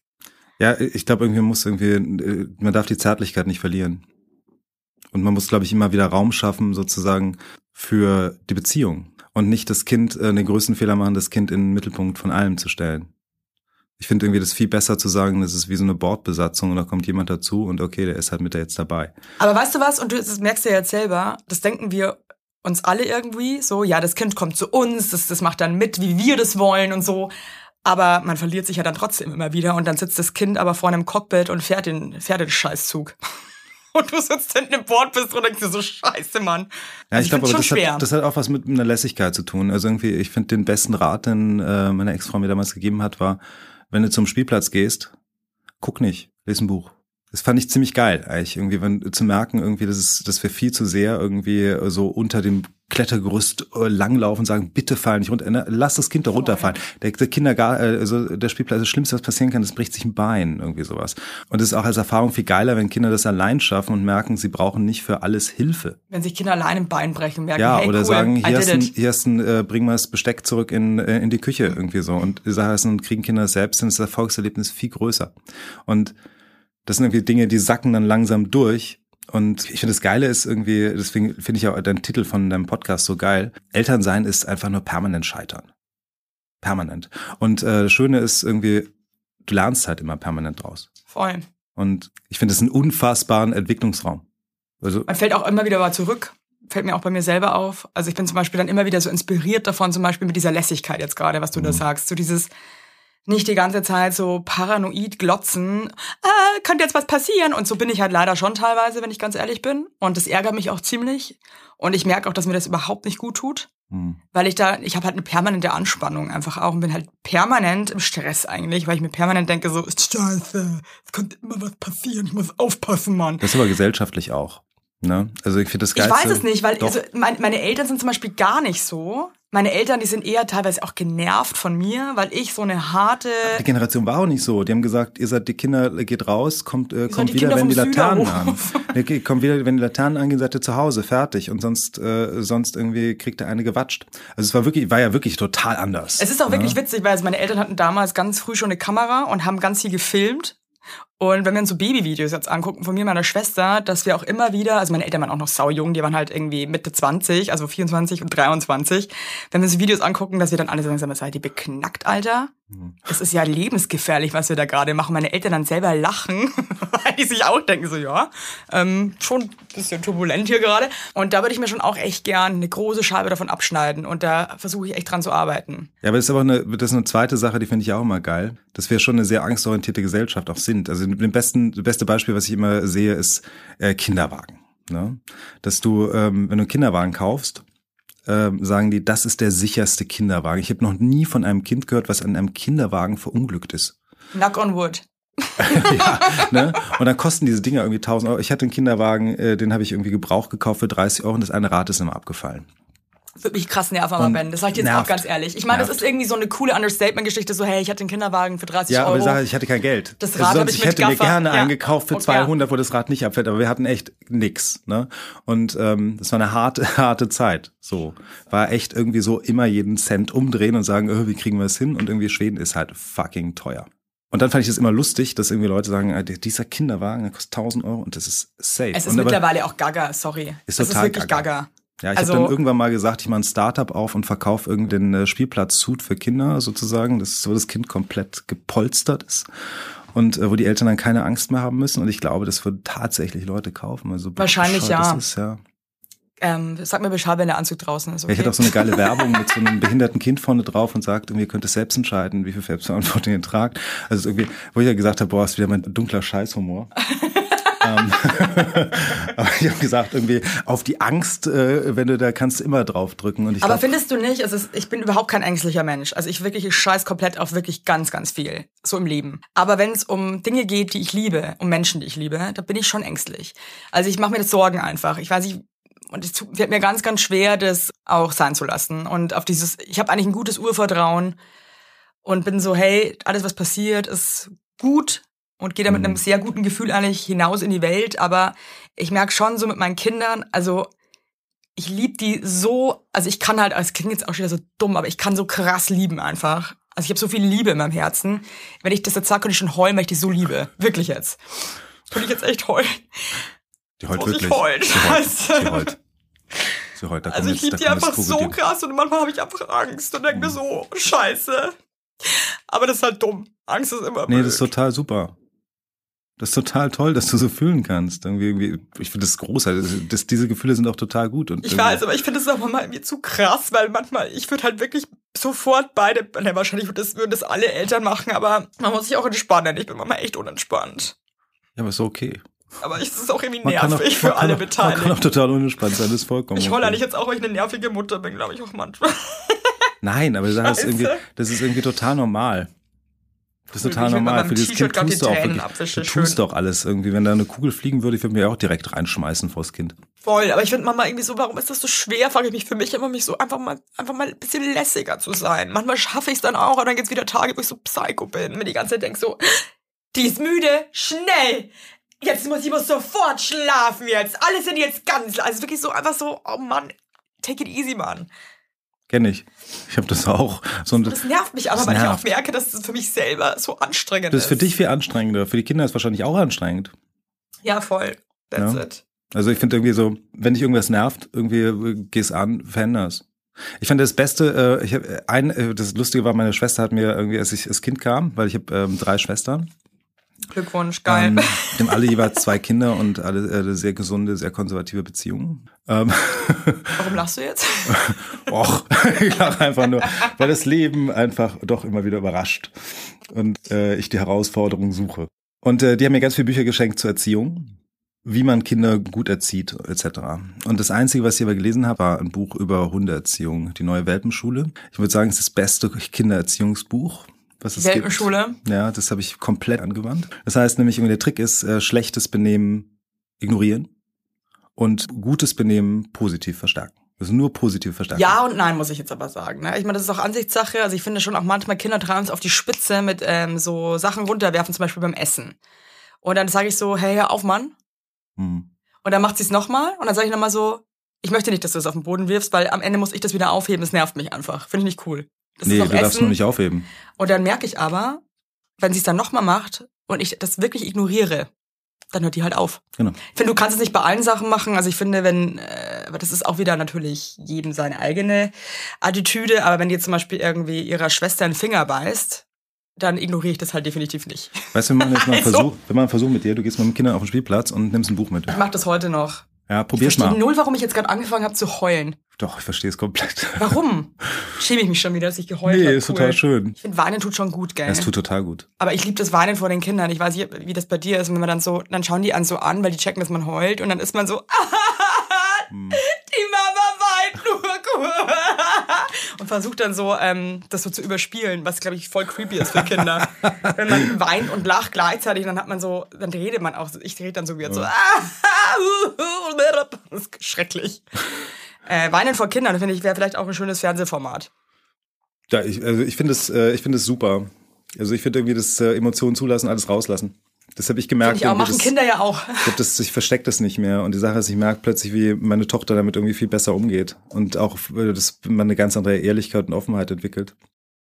Ja, ich glaube, irgendwie muss irgendwie, man darf die Zärtlichkeit nicht verlieren. Und man muss, glaube ich, immer wieder Raum schaffen, sozusagen, für die Beziehung. Und nicht das Kind, äh, den größten Fehler machen, das Kind in den Mittelpunkt von allem zu stellen. Ich finde irgendwie das viel besser zu sagen, das ist wie so eine Bordbesatzung und da kommt jemand dazu und okay, der ist halt mit der jetzt dabei. Aber weißt du was, und du das merkst du ja jetzt selber, das denken wir uns alle irgendwie so, ja, das Kind kommt zu uns, das, das macht dann mit, wie wir das wollen und so. Aber man verliert sich ja dann trotzdem immer wieder und dann sitzt das Kind aber vor einem Cockpit und fährt den, fährt den Scheißzug. Und du sitzt hinten im Bord bist und denkst dir so, scheiße, Mann. Ja, ich, ich glaube, aber das schwer. hat, das hat auch was mit einer Lässigkeit zu tun. Also irgendwie, ich finde, den besten Rat, den äh, meine Ex-Frau mir damals gegeben hat, war, wenn du zum Spielplatz gehst, guck nicht, lies ein Buch. Das fand ich ziemlich geil, eigentlich, irgendwie, wenn, zu merken, irgendwie, dass es, dass wir viel zu sehr irgendwie so unter dem Klettergerüst langlaufen und sagen, bitte fall nicht runter, lass das Kind da runterfallen. Der, der Kindergarten, also der Spielplatz, das Schlimmste, was passieren kann, das bricht sich ein Bein, irgendwie sowas. Und es ist auch als Erfahrung viel geiler, wenn Kinder das allein schaffen und merken, sie brauchen nicht für alles Hilfe. Wenn sich Kinder allein ein Bein brechen, merken, ja, hey, oder cool, sagen, hier ist, ein, it. hier ist ein, äh, bring mal das Besteck zurück in äh, in die Küche, irgendwie so. Und die Sache ist, dann kriegen Kinder das selbst hin, ist das Erfolgserlebnis viel größer. Und das sind irgendwie Dinge, die sacken dann langsam durch. Und ich finde, das Geile ist irgendwie, deswegen finde ich auch deinen Titel von deinem Podcast so geil. Elternsein ist einfach nur permanent scheitern. Permanent. Und äh, das Schöne ist irgendwie, du lernst halt immer permanent draus. Voll. Und ich finde es einen unfassbaren Entwicklungsraum. Also, man fällt auch immer wieder mal zurück. Fällt mir auch bei mir selber auf. Also ich bin zum Beispiel dann immer wieder so inspiriert davon, zum Beispiel mit dieser Lässigkeit jetzt gerade, was du mhm. da sagst. So dieses nicht die ganze Zeit so paranoid glotzen, äh, könnte jetzt was passieren. Und so bin ich halt leider schon teilweise, wenn ich ganz ehrlich bin. Und das ärgert mich auch ziemlich. Und ich merke auch, dass mir das überhaupt nicht gut tut. Mhm. Weil ich da, ich habe halt eine permanente Anspannung einfach auch und bin halt permanent im Stress eigentlich, weil ich mir permanent denke so, ist scheiße, es könnte immer was passieren, ich muss aufpassen, Mann. Das ist aber gesellschaftlich auch. Ne? Also ich finde das Geilste. Ich weiß es nicht, weil also mein, meine Eltern sind zum Beispiel gar nicht so. Meine Eltern, die sind eher teilweise auch genervt von mir, weil ich so eine harte... Die Generation war auch nicht so. Die haben gesagt, ihr seid die Kinder, geht raus, kommt, äh, kommt wieder, Kinder wenn die Laternen an. Ne, kommt wieder, wenn die Laternen angehen, seid ihr zu Hause, fertig. Und sonst, äh, sonst irgendwie kriegt der eine gewatscht. Also es war wirklich, war ja wirklich total anders. Es ist auch ne? wirklich witzig, weil also meine Eltern hatten damals ganz früh schon eine Kamera und haben ganz viel gefilmt. Und wenn wir uns so Babyvideos jetzt angucken von mir und meiner Schwester, dass wir auch immer wieder, also meine Eltern waren auch noch saujung, die waren halt irgendwie Mitte zwanzig, also vierundzwanzig und dreiundzwanzig. Wenn wir uns Videos angucken, dass wir dann alle sagen, seid ihr beknackt, Alter? Das ist ja lebensgefährlich, was wir da gerade machen. Meine Eltern dann selber lachen, weil die sich auch denken so, ja, ähm, schon ein bisschen turbulent hier gerade. Und da würde ich mir schon auch echt gern eine große Scheibe davon abschneiden. Und da versuche ich echt dran zu arbeiten. Ja, aber das ist aber eine, das ist eine zweite Sache, die finde ich auch immer geil, dass wir schon eine sehr angstorientierte Gesellschaft auch sind. Also das besten, das beste Beispiel, was ich immer sehe, ist äh, Kinderwagen. Ne? Dass du, ähm, wenn du einen Kinderwagen kaufst, ähm, sagen die, das ist der sicherste Kinderwagen. Ich habe noch nie von einem Kind gehört, was an einem Kinderwagen verunglückt ist. Knock on wood. ja, ne? Und dann kosten diese Dinger irgendwie tausend Euro. Ich hatte einen Kinderwagen, äh, den habe ich irgendwie gebraucht gekauft für dreißig Euro und das eine Rad ist immer abgefallen. Das würde mich krass nerven, aber Ben, das sag ich jetzt nervt. auch ganz ehrlich. Ich meine, das ist irgendwie so eine coole Understatement-Geschichte, so hey, ich hatte einen Kinderwagen für dreißig Euro. Ja, aber ich sage, ich hatte kein Geld. Das Rad habe ich, ich hätte mit mir gerne ja. einen gekauft für okay. zweihundert, wo das Rad nicht abfällt, aber wir hatten echt nix, ne? Und ähm, das war eine harte, harte Zeit. So war echt irgendwie so immer jeden Cent umdrehen und sagen, oh, wie kriegen wir es hin? Und irgendwie Schweden ist halt fucking teuer. Und dann fand ich das immer lustig, dass irgendwie Leute sagen, dieser Kinderwagen, der kostet tausend Euro und das ist safe. Es ist und mittlerweile aber, auch gaga, sorry. Ist es total ist wirklich gaga. gaga. Ja, ich also, habe dann irgendwann mal gesagt, ich mache ein Startup auf und verkaufe irgendeinen äh, Spielplatz-Suit für Kinder sozusagen, das so das Kind komplett gepolstert ist und äh, wo die Eltern dann keine Angst mehr haben müssen. Und ich glaube, das würden tatsächlich Leute kaufen. Also wahrscheinlich ja. Das ist, ja. Ähm, sag mir Bescheid, wenn der Anzug draußen ist. Okay? Ja, ich hätte auch so eine geile Werbung mit so einem behinderten Kind vorne drauf und sagt, ihr könnt es selbst entscheiden, wie viel Selbstverantwortung ihr tragt. Also irgendwie, wo ich ja gesagt habe, boah, ist wieder mein dunkler Scheißhumor. ähm, aber ich habe gesagt, irgendwie auf die Angst, äh, wenn du da kannst, du immer drauf drücken. Und ich aber glaub, findest du nicht, also ich bin überhaupt kein ängstlicher Mensch. Also ich wirklich, ich scheiß komplett auf wirklich ganz, ganz viel. So im Leben. Aber wenn es um Dinge geht, die ich liebe, um Menschen, die ich liebe, da bin ich schon ängstlich. Also ich mache mir das Sorgen einfach. Ich weiß nicht, und es wird mir ganz, ganz schwer, das auch sein zu lassen. Und auf dieses, ich habe eigentlich ein gutes Urvertrauen und bin so, hey, alles, was passiert, ist gut. Und gehe da mit einem sehr guten Gefühl eigentlich hinaus in die Welt. Aber ich merke schon so mit meinen Kindern, also ich liebe die so, also ich kann halt, als klingt jetzt auch schon wieder so dumm, aber ich kann so krass lieben einfach. Also ich habe so viel Liebe in meinem Herzen. Wenn ich das jetzt sage, könnte ich schon heulen, weil ich die so liebe. Wirklich jetzt. Könnte ich jetzt echt heulen. Die heult Muss wirklich. Ich heulen. Sie heult. Sie heult. Sie heult. Da also ich liebe die einfach so krass und manchmal habe ich einfach Angst und denke mir so, scheiße. Aber das ist halt dumm. Angst ist immer Nee, blöd. das ist total super. Das ist total toll, dass du so fühlen kannst. Irgendwie, irgendwie, ich finde das großartig. Das, diese Gefühle sind auch total gut. Und ich weiß, aber ich finde es auch manchmal irgendwie zu krass, weil manchmal, ich würde halt wirklich sofort beide, ne, wahrscheinlich würden das, würden das alle Eltern machen, aber man muss sich auch entspannen. Ich bin manchmal echt unentspannt. Ja, aber ist okay. Aber es ist auch irgendwie man nervig auch, für alle auch, Beteiligten. Man kann auch total unentspannt sein, das ist vollkommen Ich heule okay. eigentlich jetzt auch, weil ich eine nervige Mutter bin, glaube ich auch manchmal. Nein, aber das ist, irgendwie, das ist irgendwie total normal. Das ist total normal. Für dieses Kind tust du auch wirklich, du tust doch alles irgendwie. Wenn da eine Kugel fliegen würde, ich würde mir auch direkt reinschmeißen vors Kind. Voll, aber ich finde manchmal irgendwie so, warum ist das so schwer, frage ich mich für mich immer, mich so einfach mal, einfach mal ein bisschen lässiger zu sein. Manchmal schaffe ich es dann auch, aber dann gibt's wieder Tage, wo ich so Psycho bin, mir die ganze Zeit denke so, die ist müde, schnell! Jetzt muss ich muss sofort schlafen jetzt. Alle sind jetzt ganz, also wirklich so einfach so, oh Mann, take it easy, Mann. Kenn ich. Ich habe das auch. So, das nervt mich aber, weil nervt. ich auch merke, dass das für mich selber so anstrengend ist. Das ist für dich viel anstrengender. Für die Kinder ist es wahrscheinlich auch anstrengend. Ja, voll. That's ja. it. Also ich finde irgendwie so, wenn dich irgendwas nervt, irgendwie geh's an, veränder's. Ich fand das Beste, äh, ich hab ein, äh, das Lustige war, meine Schwester hat mir irgendwie, als ich als Kind kam, weil ich habe ähm, drei Schwestern. Glückwunsch, geil. Ähm, die haben alle jeweils zwei Kinder und alle äh, sehr gesunde, sehr konservative Beziehungen. Ähm, Warum lachst du jetzt? Och, ich lache einfach nur, weil das Leben einfach doch immer wieder überrascht und äh, ich die Herausforderung suche. Und äh, die haben mir ganz viele Bücher geschenkt zur Erziehung, wie man Kinder gut erzieht et cetera. Und das Einzige, was ich aber gelesen habe, war ein Buch über Hundeerziehung, die neue Welpenschule. Ich würde sagen, es ist das beste Kindererziehungsbuch, was es gibt. Welpenschule? Ja, das habe ich komplett angewandt. Das heißt nämlich, der Trick ist, äh, schlechtes Benehmen ignorieren und gutes Benehmen positiv verstärken. Das ist nur positive Verstärkung. Ja und nein, muss ich jetzt aber sagen. Ne? Ich meine, das ist auch Ansichtssache. Also ich finde schon auch manchmal Kinder treiben es auf die Spitze mit ähm, so Sachen runterwerfen, zum Beispiel beim Essen. Und dann sage ich so, hey, hör auf, Mann. Hm. Und dann macht sie es nochmal und dann sage ich nochmal so, ich möchte nicht, dass du das auf den Boden wirfst, weil am Ende muss ich das wieder aufheben. Das nervt mich einfach. Finde ich nicht cool. Das nee, ist du Essen. darfst nur nicht aufheben. Und dann merke ich aber, wenn sie es dann nochmal macht und ich das wirklich ignoriere, dann hört die halt auf. Genau. Ich finde, du kannst es nicht bei allen Sachen machen. Also ich finde, wenn, äh, aber das ist auch wieder natürlich jedem seine eigene Attitüde, aber wenn die jetzt zum Beispiel irgendwie ihrer Schwester einen Finger beißt, dann ignoriere ich das halt definitiv nicht. Weißt du, wenn man jetzt mal Also. versucht, wenn man einen Versuch mit dir, du gehst mit den Kindern auf den Spielplatz und nimmst ein Buch mit. Ich mache das heute noch. Ja, probier's Ich verstehe mal. null, warum ich jetzt gerade angefangen habe zu heulen. Doch, ich verstehe es komplett. Warum? Schäme ich mich schon wieder, dass ich geheult habe. Nee, hab. ist Cool. total schön. Ich finde, Weinen tut schon gut, gell? Es tut total gut. Aber ich liebe das Weinen vor den Kindern. Ich weiß nicht, wie das bei dir ist. Wenn man dann so, dann schauen die einen so an, weil die checken, dass man heult. Und dann ist man so, hm. die Mama weint nur kurz. Und versucht dann so, ähm, das so zu überspielen, was, glaube ich, voll creepy ist für Kinder. Wenn man weint und lacht gleichzeitig, dann hat man so, dann redet man auch so. Ich rede dann so wieder so, das ist schrecklich. Äh, Weinen vor Kindern, finde ich, wäre vielleicht auch ein schönes Fernsehformat. Ja, ich, also ich finde es, äh, ich finde es super. Also ich finde irgendwie das äh, Emotionen zulassen, alles rauslassen. Das habe ich gemerkt. Finde ich auch, machen das, Kinder ja auch. Ich glaube, das, ich verstecke das nicht mehr. Und die Sache ist, ich merke plötzlich, wie meine Tochter damit irgendwie viel besser umgeht. Und auch, äh, dass man eine ganz andere Ehrlichkeit und Offenheit entwickelt.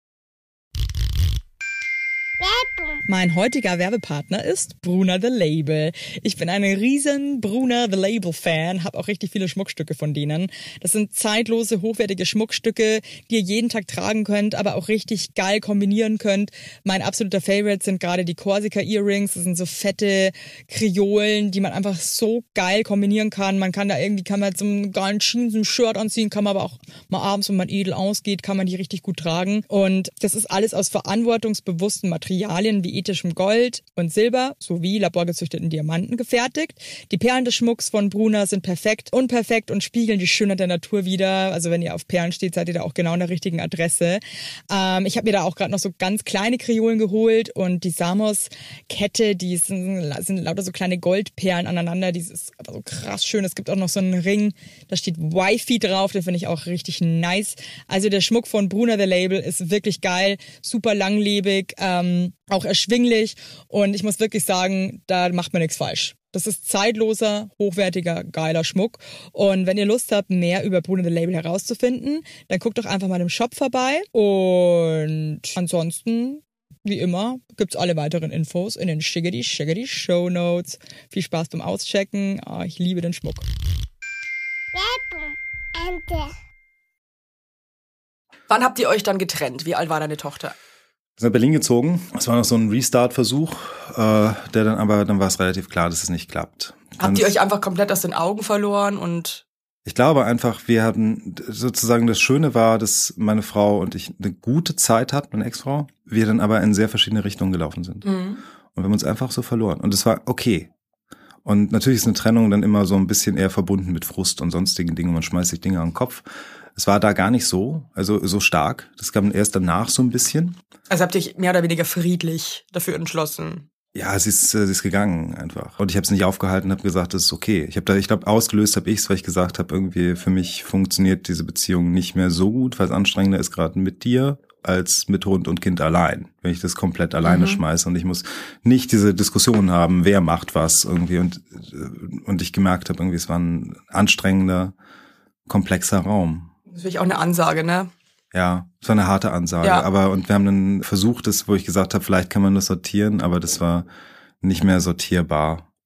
Mein heutiger Werbepartner ist Bruna The Label. Ich bin ein riesen Bruna The Label Fan, habe auch richtig viele Schmuckstücke von denen. Das sind zeitlose, hochwertige Schmuckstücke, die ihr jeden Tag tragen könnt, aber auch richtig geil kombinieren könnt. Mein absoluter Favorite sind gerade die Corsica Earrings. Das sind so fette Kreolen, die man einfach so geil kombinieren kann. Man kann da irgendwie, kann man zum geilen Jeans ein Shirt anziehen, kann man aber auch mal abends, wenn man edel ausgeht, kann man die richtig gut tragen. Und das ist alles aus verantwortungsbewussten Materialien wie ethischem Gold und Silber sowie laborgezüchteten Diamanten gefertigt. Die Perlen des Schmucks von Bruna sind perfekt, unperfekt und spiegeln die Schönheit der Natur wider. Also wenn ihr auf Perlen steht, seid ihr da auch genau an der richtigen Adresse. Ähm, ich habe mir da auch gerade noch so ganz kleine Kreolen geholt und die Samos-Kette, die sind, sind lauter so kleine Goldperlen aneinander. Die ist aber so krass schön. Es gibt auch noch so einen Ring, da steht Wi-Fi drauf. Den finde ich auch richtig nice. Also der Schmuck von Bruna The Label ist wirklich geil, super langlebig, ähm, auch erschwinglich und ich muss wirklich sagen, da macht man nichts falsch. Das ist zeitloser, hochwertiger, geiler Schmuck und wenn ihr Lust habt, mehr über Bruna The Label herauszufinden, dann guckt doch einfach mal im Shop vorbei und ansonsten, wie immer, gibt's alle weiteren Infos in den Shiggity Shiggity Show Notes. Viel Spaß beim Auschecken, oh, ich liebe den Schmuck. Wann habt ihr euch dann getrennt? Wie alt war deine Tochter? Wir sind nach Berlin gezogen. Es war noch so ein Restart-Versuch, äh, der dann aber, dann war es relativ klar, dass es nicht klappt. Habt Dann ihr ist- euch einfach komplett aus den Augen verloren und Ich glaube einfach, wir hatten sozusagen das Schöne war, dass meine Frau und ich eine gute Zeit hatten, meine Ex-Frau, wir dann aber in sehr verschiedene Richtungen gelaufen sind. mhm. Und wir haben uns einfach so verloren. Und es war okay. Und natürlich ist eine Trennung dann immer so ein bisschen eher verbunden mit Frust und sonstigen Dingen. Man schmeißt sich Dinge an den Kopf. Es war da gar nicht so, also so stark. Das kam erst danach so ein bisschen. Also habt ihr euch mehr oder weniger friedlich dafür entschlossen? Ja, sie ist, äh, sie ist gegangen einfach. Und ich habe es nicht aufgehalten, habe gesagt, das ist okay. Ich habe da, ich glaube, ausgelöst habe ich's, weil ich gesagt habe, irgendwie für mich funktioniert diese Beziehung nicht mehr so gut, weil es anstrengender ist gerade mit dir als mit Hund und Kind allein. Wenn ich das komplett alleine Mhm. schmeiße und ich muss nicht diese Diskussion haben, wer macht was irgendwie und und ich gemerkt habe, irgendwie es war ein anstrengender, komplexer Raum. Das ist wirklich auch eine Ansage, ne? Ja, es war eine harte Ansage, Ja. aber und wir haben dann versucht, das, wo ich gesagt habe, vielleicht kann man das sortieren, aber das war nicht mehr sortierbar.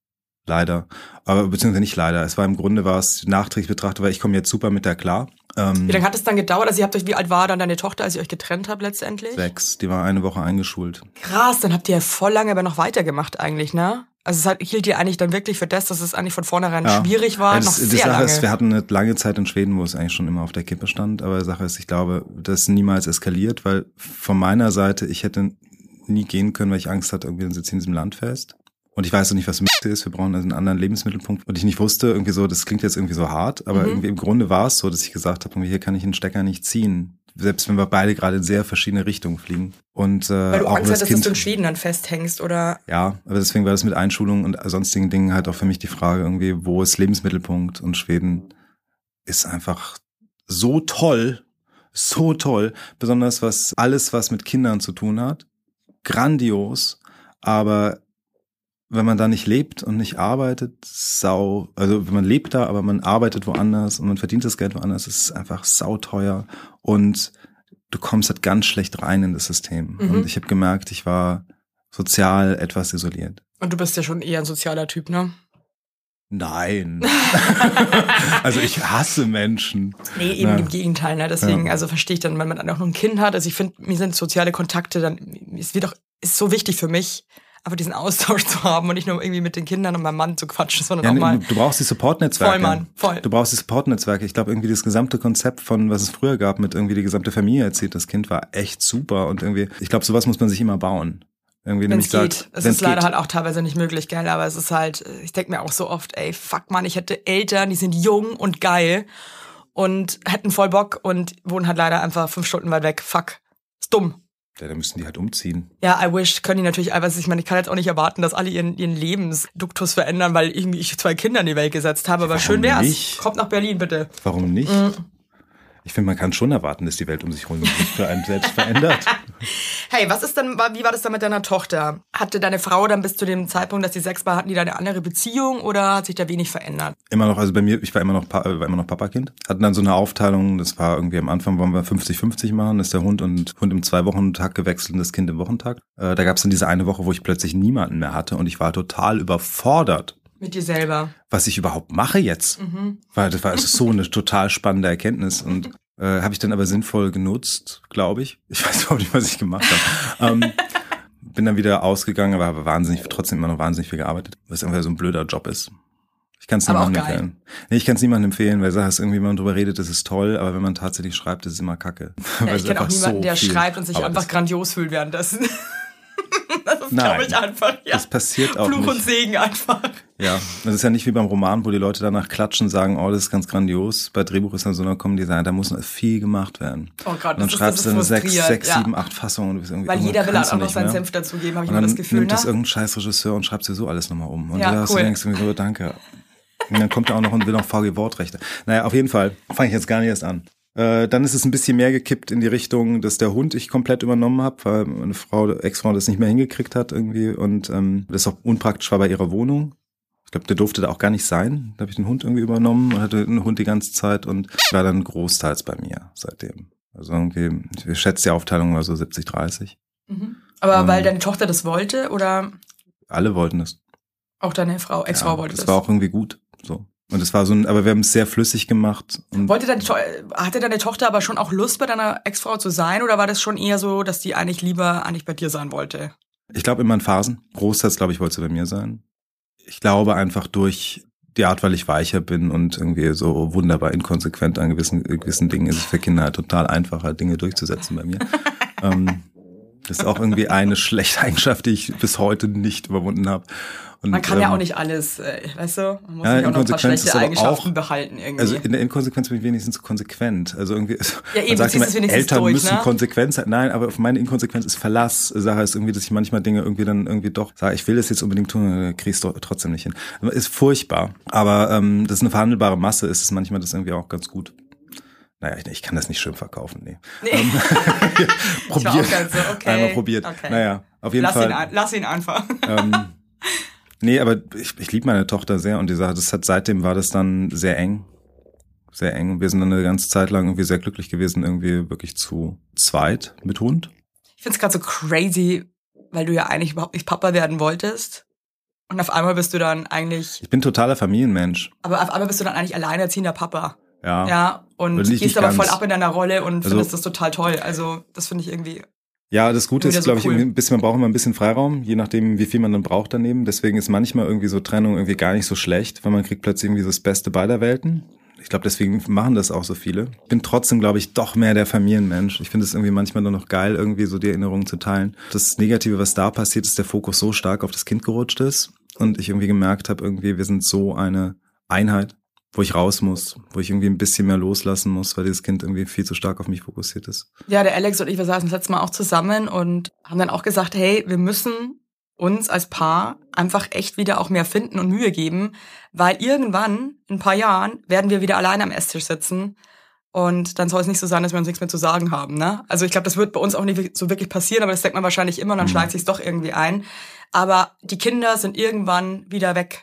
Leider. Aber beziehungsweise nicht leider. Es war im Grunde, war es nachträglich betrachtet, weil ich komme jetzt super mit der klar. Ähm, wie lange hat es dann gedauert? Also ihr habt euch, wie alt war dann deine Tochter, als ihr euch getrennt habt letztendlich? Sechs. Die war eine Woche eingeschult. Krass, dann habt ihr ja voll lange aber noch weitergemacht eigentlich, ne? Also es hat, hielt ihr eigentlich dann wirklich für das, dass es eigentlich von vornherein ja. schwierig war, ja, das, noch sehr die Sache lange. Ist, wir hatten eine lange Zeit in Schweden, wo es eigentlich schon immer auf der Kippe stand. Aber die Sache ist, ich glaube, das niemals eskaliert, weil von meiner Seite, ich hätte nie gehen können, weil ich Angst hatte, irgendwie dann sitze ich in diesem Land fest. Und ich weiß noch nicht, was Mitte ist. Wir brauchen also einen anderen Lebensmittelpunkt. Und ich nicht wusste, irgendwie so, das klingt jetzt irgendwie so hart, aber mhm. irgendwie im Grunde war es so, dass ich gesagt habe, hier kann ich den Stecker nicht ziehen. Selbst wenn wir beide gerade in sehr verschiedene Richtungen fliegen. Und, äh, weil du auch Angst hattest, kind, dass du in Schweden dann festhängst, oder? Ja, aber deswegen war das mit Einschulung und sonstigen Dingen halt auch für mich die Frage irgendwie, wo ist Lebensmittelpunkt? Und Schweden ist einfach so toll, so toll. Besonders was alles, was mit Kindern zu tun hat. Grandios, aber wenn man da nicht lebt und nicht arbeitet, sau, also wenn man lebt da, aber man arbeitet woanders und man verdient das Geld woanders, ist es einfach sauteuer und du kommst halt ganz schlecht rein in das System. Mhm. Und ich habe gemerkt, ich war sozial etwas isoliert. Und du bist ja schon eher ein sozialer Typ, ne? Nein. Also ich hasse Menschen. Nee, eben ja. im Gegenteil, ne? Deswegen, ja. also verstehe ich dann, wenn man dann auch noch ein Kind hat, also ich finde, mir sind soziale Kontakte dann, es wird auch, ist so wichtig für mich, einfach diesen Austausch zu haben und nicht nur irgendwie mit den Kindern und meinem Mann zu quatschen, sondern ja, auch mal. Du brauchst die Support-Netzwerke. Voll, Mann, voll. Du brauchst die Support-Netzwerke. Ich glaube, irgendwie das gesamte Konzept von, was es früher gab, mit irgendwie die gesamte Familie erzählt, das Kind war echt super und irgendwie, ich glaube, sowas muss man sich immer bauen. Irgendwie wenn es geht. Sagt, es ist leider geht. Halt auch teilweise nicht möglich, gell, aber es ist halt, ich denke mir auch so oft, ey, fuck man, ich hätte Eltern, die sind jung und geil und hätten voll Bock und wohnen halt leider einfach fünf Stunden weit weg. Fuck. Ist dumm. Ja, da müssten die halt umziehen. Ja, I wish, können die natürlich, aber ich meine, ich kann jetzt auch nicht erwarten, dass alle ihren, ihren Lebensduktus verändern, weil irgendwie ich zwei Kinder in die Welt gesetzt habe, aber Warum schön wär's. Nicht? Kommt nach Berlin, bitte. Warum nicht? Mhm. Ich finde, man kann schon erwarten, dass die Welt um sich herum sich für einen selbst verändert. Hey, was ist denn, wie war das dann mit deiner Tochter? Hatte deine Frau dann bis zu dem Zeitpunkt, dass sie sechs war, hatten die da eine andere Beziehung oder hat sich da wenig verändert? Immer noch, also bei mir, ich war immer noch, war immer noch Papakind. Hatten dann so eine Aufteilung, das war irgendwie am Anfang, wollen wir fünfzig fünfzig machen, ist der Hund und Hund im Zwei-Wochen-Tag gewechselt und das Kind im Wochentag. Äh, da gab es dann diese eine Woche, wo ich plötzlich niemanden mehr hatte und ich war total überfordert. Mit dir selber. Was ich überhaupt mache jetzt. Mhm. Weil das war also so eine total spannende Erkenntnis und Äh, habe ich dann aber sinnvoll genutzt, glaube ich. Ich weiß überhaupt nicht, was ich gemacht habe. ähm, bin dann wieder ausgegangen, aber habe wahnsinnig, trotzdem immer noch wahnsinnig viel gearbeitet, was irgendwie so ein blöder Job ist. Ich kann es niemandem empfehlen. Nee, ich kann es niemandem empfehlen, weil sagst irgendwie, wenn man drüber redet, das ist toll, aber wenn man tatsächlich schreibt, das ist immer Kacke. Ja, ich kenne auch niemanden, so der schreibt und sich einfach ist. grandios fühlt währenddessen. Das ist, glaube ich, einfach, ja. Das passiert auch Fluch nicht. und Segen einfach. Ja, das ist ja nicht wie beim Roman, wo die Leute danach klatschen und sagen, oh, das ist ganz grandios. Bei Drehbuch ist dann so, dann kommen die sagen, da muss noch viel gemacht werden. Oh Gott, und dann das schreibst du dann eine sechs, sechs, ja. sieben, acht Fassungen. Und du bist irgendwie, weil jeder will halt auch noch seinen mehr. Senf dazugeben, habe ich und immer das Gefühl. Nimmt ne? das irgendein scheiß Regisseur und schreibt sowieso alles nochmal um. Und ja, da hast cool. du denkst irgendwie so, danke. Und dann kommt er auch noch und will noch V G-Wortrechte. Naja, auf jeden Fall fange ich jetzt gar nicht erst an. Äh, dann ist es ein bisschen mehr gekippt in die Richtung, dass der Hund ich komplett übernommen habe, weil meine Frau, Ex-Frau das nicht mehr hingekriegt hat irgendwie und ähm, das auch unpraktisch war bei ihrer Wohnung. Ich glaube, der durfte da auch gar nicht sein. Da habe ich den Hund irgendwie übernommen und hatte den Hund die ganze Zeit und war dann großteils bei mir seitdem. Also irgendwie, ich schätze, die Aufteilung war so siebzig dreißig. Mhm. Aber ähm, weil deine Tochter das wollte oder? Alle wollten das. Auch deine Frau, Ex-Frau ja, wollte das? Das war auch irgendwie gut, so. Und es war so ein, aber wir haben es sehr flüssig gemacht. Und wollte deine, hatte deine Tochter aber schon auch Lust, bei deiner Ex-Frau zu sein? Oder war das schon eher so, dass die eigentlich lieber eigentlich bei dir sein wollte? Ich glaube immer in Phasen. Großteils, glaube ich, wollte sie bei mir sein. Ich glaube einfach durch die Art, weil ich weicher bin und irgendwie so wunderbar inkonsequent an gewissen, gewissen Dingen ist es für Kinder halt total einfacher, Dinge durchzusetzen bei mir. ähm, das ist auch irgendwie eine schlechte Eigenschaft, die ich bis heute nicht überwunden habe. Und, man kann ähm, ja auch nicht alles, äh, weißt du, man muss ja, sich auch noch ein paar schlechte Eigenschaften auch, behalten irgendwie. Also in der Inkonsequenz bin ich wenigstens konsequent. Also irgendwie, ja, eben, man sagt immer, es wenigstens Eltern durch, müssen ne? konsequent sein. Nein, aber auf meine Inkonsequenz ist Verlass. Sache ist irgendwie, dass ich manchmal Dinge irgendwie dann irgendwie doch sage, ich will das jetzt unbedingt tun, kriegst du trotzdem nicht hin. Ist furchtbar. Aber ähm, das ist eine verhandelbare Masse, ist es manchmal das irgendwie auch ganz gut. Naja, ich, ich kann das nicht schön verkaufen, nee. nee. Ähm, probiert. Ich war auch so, okay. Einmal probiert. Okay. Naja, auf jeden lass Fall. Ihn ein, lass ihn einfach. Ähm, nee, aber ich, ich liebe meine Tochter sehr und die Sache, das hat seitdem war das dann sehr eng. Sehr eng. Und wir sind dann eine ganze Zeit lang irgendwie sehr glücklich gewesen, irgendwie wirklich zu zweit mit Hund. Ich find's gerade so crazy, weil du ja eigentlich überhaupt nicht Papa werden wolltest. Und auf einmal bist du dann eigentlich... Ich bin totaler Familienmensch. Aber auf einmal bist du dann eigentlich alleinerziehender Papa. Ja. Ja, und gehst aber ganz. voll ab in deiner Rolle und Also, findest das total toll. Also das finde ich irgendwie... Ja, das Gute Wieder ist, so glaube ich, cool. irgendwie ein bisschen, man braucht immer ein bisschen Freiraum, je nachdem, wie viel man dann braucht daneben. Deswegen ist manchmal irgendwie so Trennung irgendwie gar nicht so schlecht, weil man kriegt plötzlich irgendwie so das Beste beider Welten. Ich glaube, deswegen machen das auch so viele. Ich bin trotzdem, glaube ich, doch mehr der Familienmensch. Ich finde es irgendwie manchmal nur noch geil, irgendwie so die Erinnerungen zu teilen. Das Negative, was da passiert, ist, der Fokus so stark auf das Kind gerutscht ist und ich irgendwie gemerkt habe, irgendwie, wir sind so eine Einheit, wo ich raus muss, wo ich irgendwie ein bisschen mehr loslassen muss, weil dieses Kind irgendwie viel zu stark auf mich fokussiert ist. Ja, der Alex und ich, wir saßen das letzte Mal auch zusammen und haben dann auch gesagt, hey, wir müssen uns als Paar einfach echt wieder auch mehr finden und Mühe geben, weil irgendwann, in ein paar Jahren, werden wir wieder allein am Esstisch sitzen und dann soll es nicht so sein, dass wir uns nichts mehr zu sagen haben, ne? Also ich glaube, das wird bei uns auch nicht so wirklich passieren, aber das denkt man wahrscheinlich immer und dann mhm. schleicht sich's doch irgendwie ein. Aber die Kinder sind irgendwann wieder weg.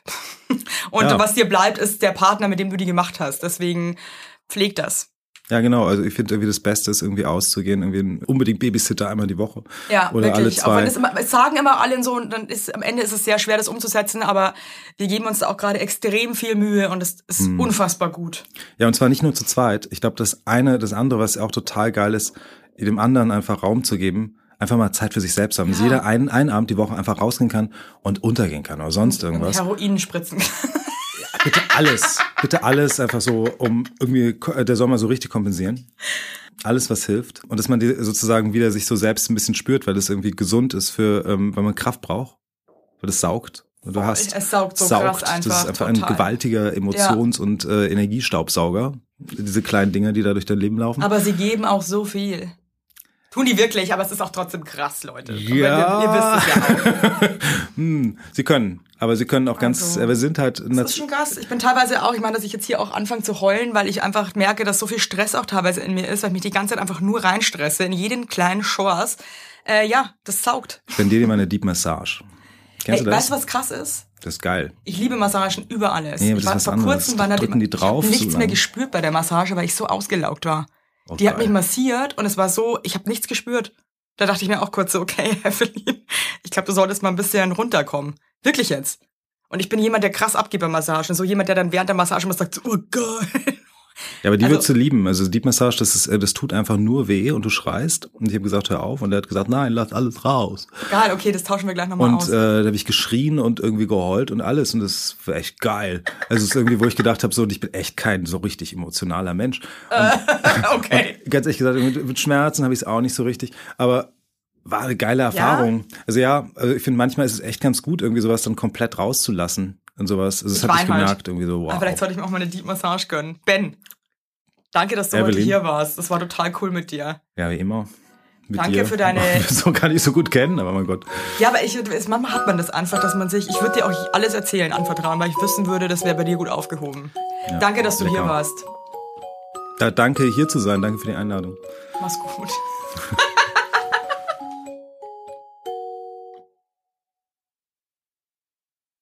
Und ja. was dir bleibt, ist der Partner, mit dem du die gemacht hast. Deswegen pfleg das. Ja, genau. Also ich finde irgendwie das Beste ist irgendwie auszugehen, irgendwie unbedingt Babysitter einmal die Woche. Ja, oder wirklich. alle zwei. Auch wenn es, immer, es sagen immer alle so, und dann ist am Ende ist es sehr schwer, das umzusetzen, aber wir geben uns da auch gerade extrem viel Mühe und es ist mhm. unfassbar gut. Ja, und zwar nicht nur zu zweit. Ich glaube, das eine, das andere, was auch total geil ist, dem anderen einfach Raum zu geben, einfach mal Zeit für sich selbst haben. Ja. Dass jeder einen, einen Abend die Woche einfach rausgehen kann und untergehen kann oder sonst irgendwas. Und Heroin spritzen kann. Bitte alles, bitte alles einfach so, um irgendwie der Sommer so richtig kompensieren. Alles, was hilft. Und dass man die sozusagen wieder sich so selbst ein bisschen spürt, weil das irgendwie gesund ist für, ähm, weil man Kraft braucht, weil es saugt. Und du oh, hast, es saugt so saugt. krass einfach. Das ist einfach total. ein gewaltiger Emotions- ja. und äh, Energiestaubsauger. Diese kleinen Dinger, die da durch dein Leben laufen. Aber sie geben auch so viel. Tun die wirklich, aber es ist auch trotzdem krass, Leute. Ja. Ihr, ihr wisst es ja auch. hm, sie können, aber sie können auch ganz, also, aber sind halt... Das ist schon krass. Ich bin teilweise auch, ich meine, dass ich jetzt hier auch anfange zu heulen, weil ich einfach merke, dass so viel Stress auch teilweise in mir ist, weil ich mich die ganze Zeit einfach nur reinstresse, in jeden kleinen Chores. Äh, ja, das saugt. Ich spendiere dir mal eine Deep Massage. Kennst Ey, du das? Weißt du, was krass ist? Das ist geil. Ich liebe Massagen über alles. Nee, aber ich das war ist vor was kurzem bei einer drücken die drauf ich habe nichts so mehr lang. gespürt bei der Massage, weil ich so ausgelaugt war. Oh, die geil. hat mich massiert und es war so, ich habe nichts gespürt. Da dachte ich mir auch kurz so, okay, Evelyn, ich glaube, du solltest mal ein bisschen runterkommen. Wirklich jetzt. Und ich bin jemand, der krass abgeht bei Massagen. So jemand, der dann während der Massage mal sagt, oh geil. Ja, aber die Also- würdest du lieben. Also Deep Massage, das ist, äh, das tut einfach nur weh und du schreist. Und ich habe gesagt, hör auf. Und er hat gesagt, nein, lass alles raus. Geil, okay, das tauschen wir gleich nochmal Und aus. äh, da habe ich geschrien und irgendwie geheult und alles. Und das war echt geil. Also es ist irgendwie, wo ich gedacht habe, so, und ich bin echt kein so richtig emotionaler Mensch. Und, okay. und ganz ehrlich gesagt, mit, mit Schmerzen habe ich es auch nicht so richtig. Aber war eine geile Erfahrung. Ja? Also ja, also ich finde, manchmal ist es echt ganz gut, irgendwie sowas dann komplett rauszulassen und sowas. Also das habe ich wein halt. gemerkt, irgendwie so, wow. Aber vielleicht sollte ich mir auch mal eine Deep Massage gönnen. Ben, danke, dass du Evelyn. heute hier warst. Das war total cool mit dir. Ja, wie immer. Mit Danke dir. für deine- So kann ich so gut kennen, aber mein Gott. Ja, aber ich, es- manchmal hat man das einfach, dass man sich, ich würde dir auch alles erzählen, anvertrauen, weil ich wissen würde, das wäre bei dir gut aufgehoben. Ja, Danke, dass du lecker. hier warst. Ja, danke, hier zu sein. Danke für die Einladung. Mach's gut.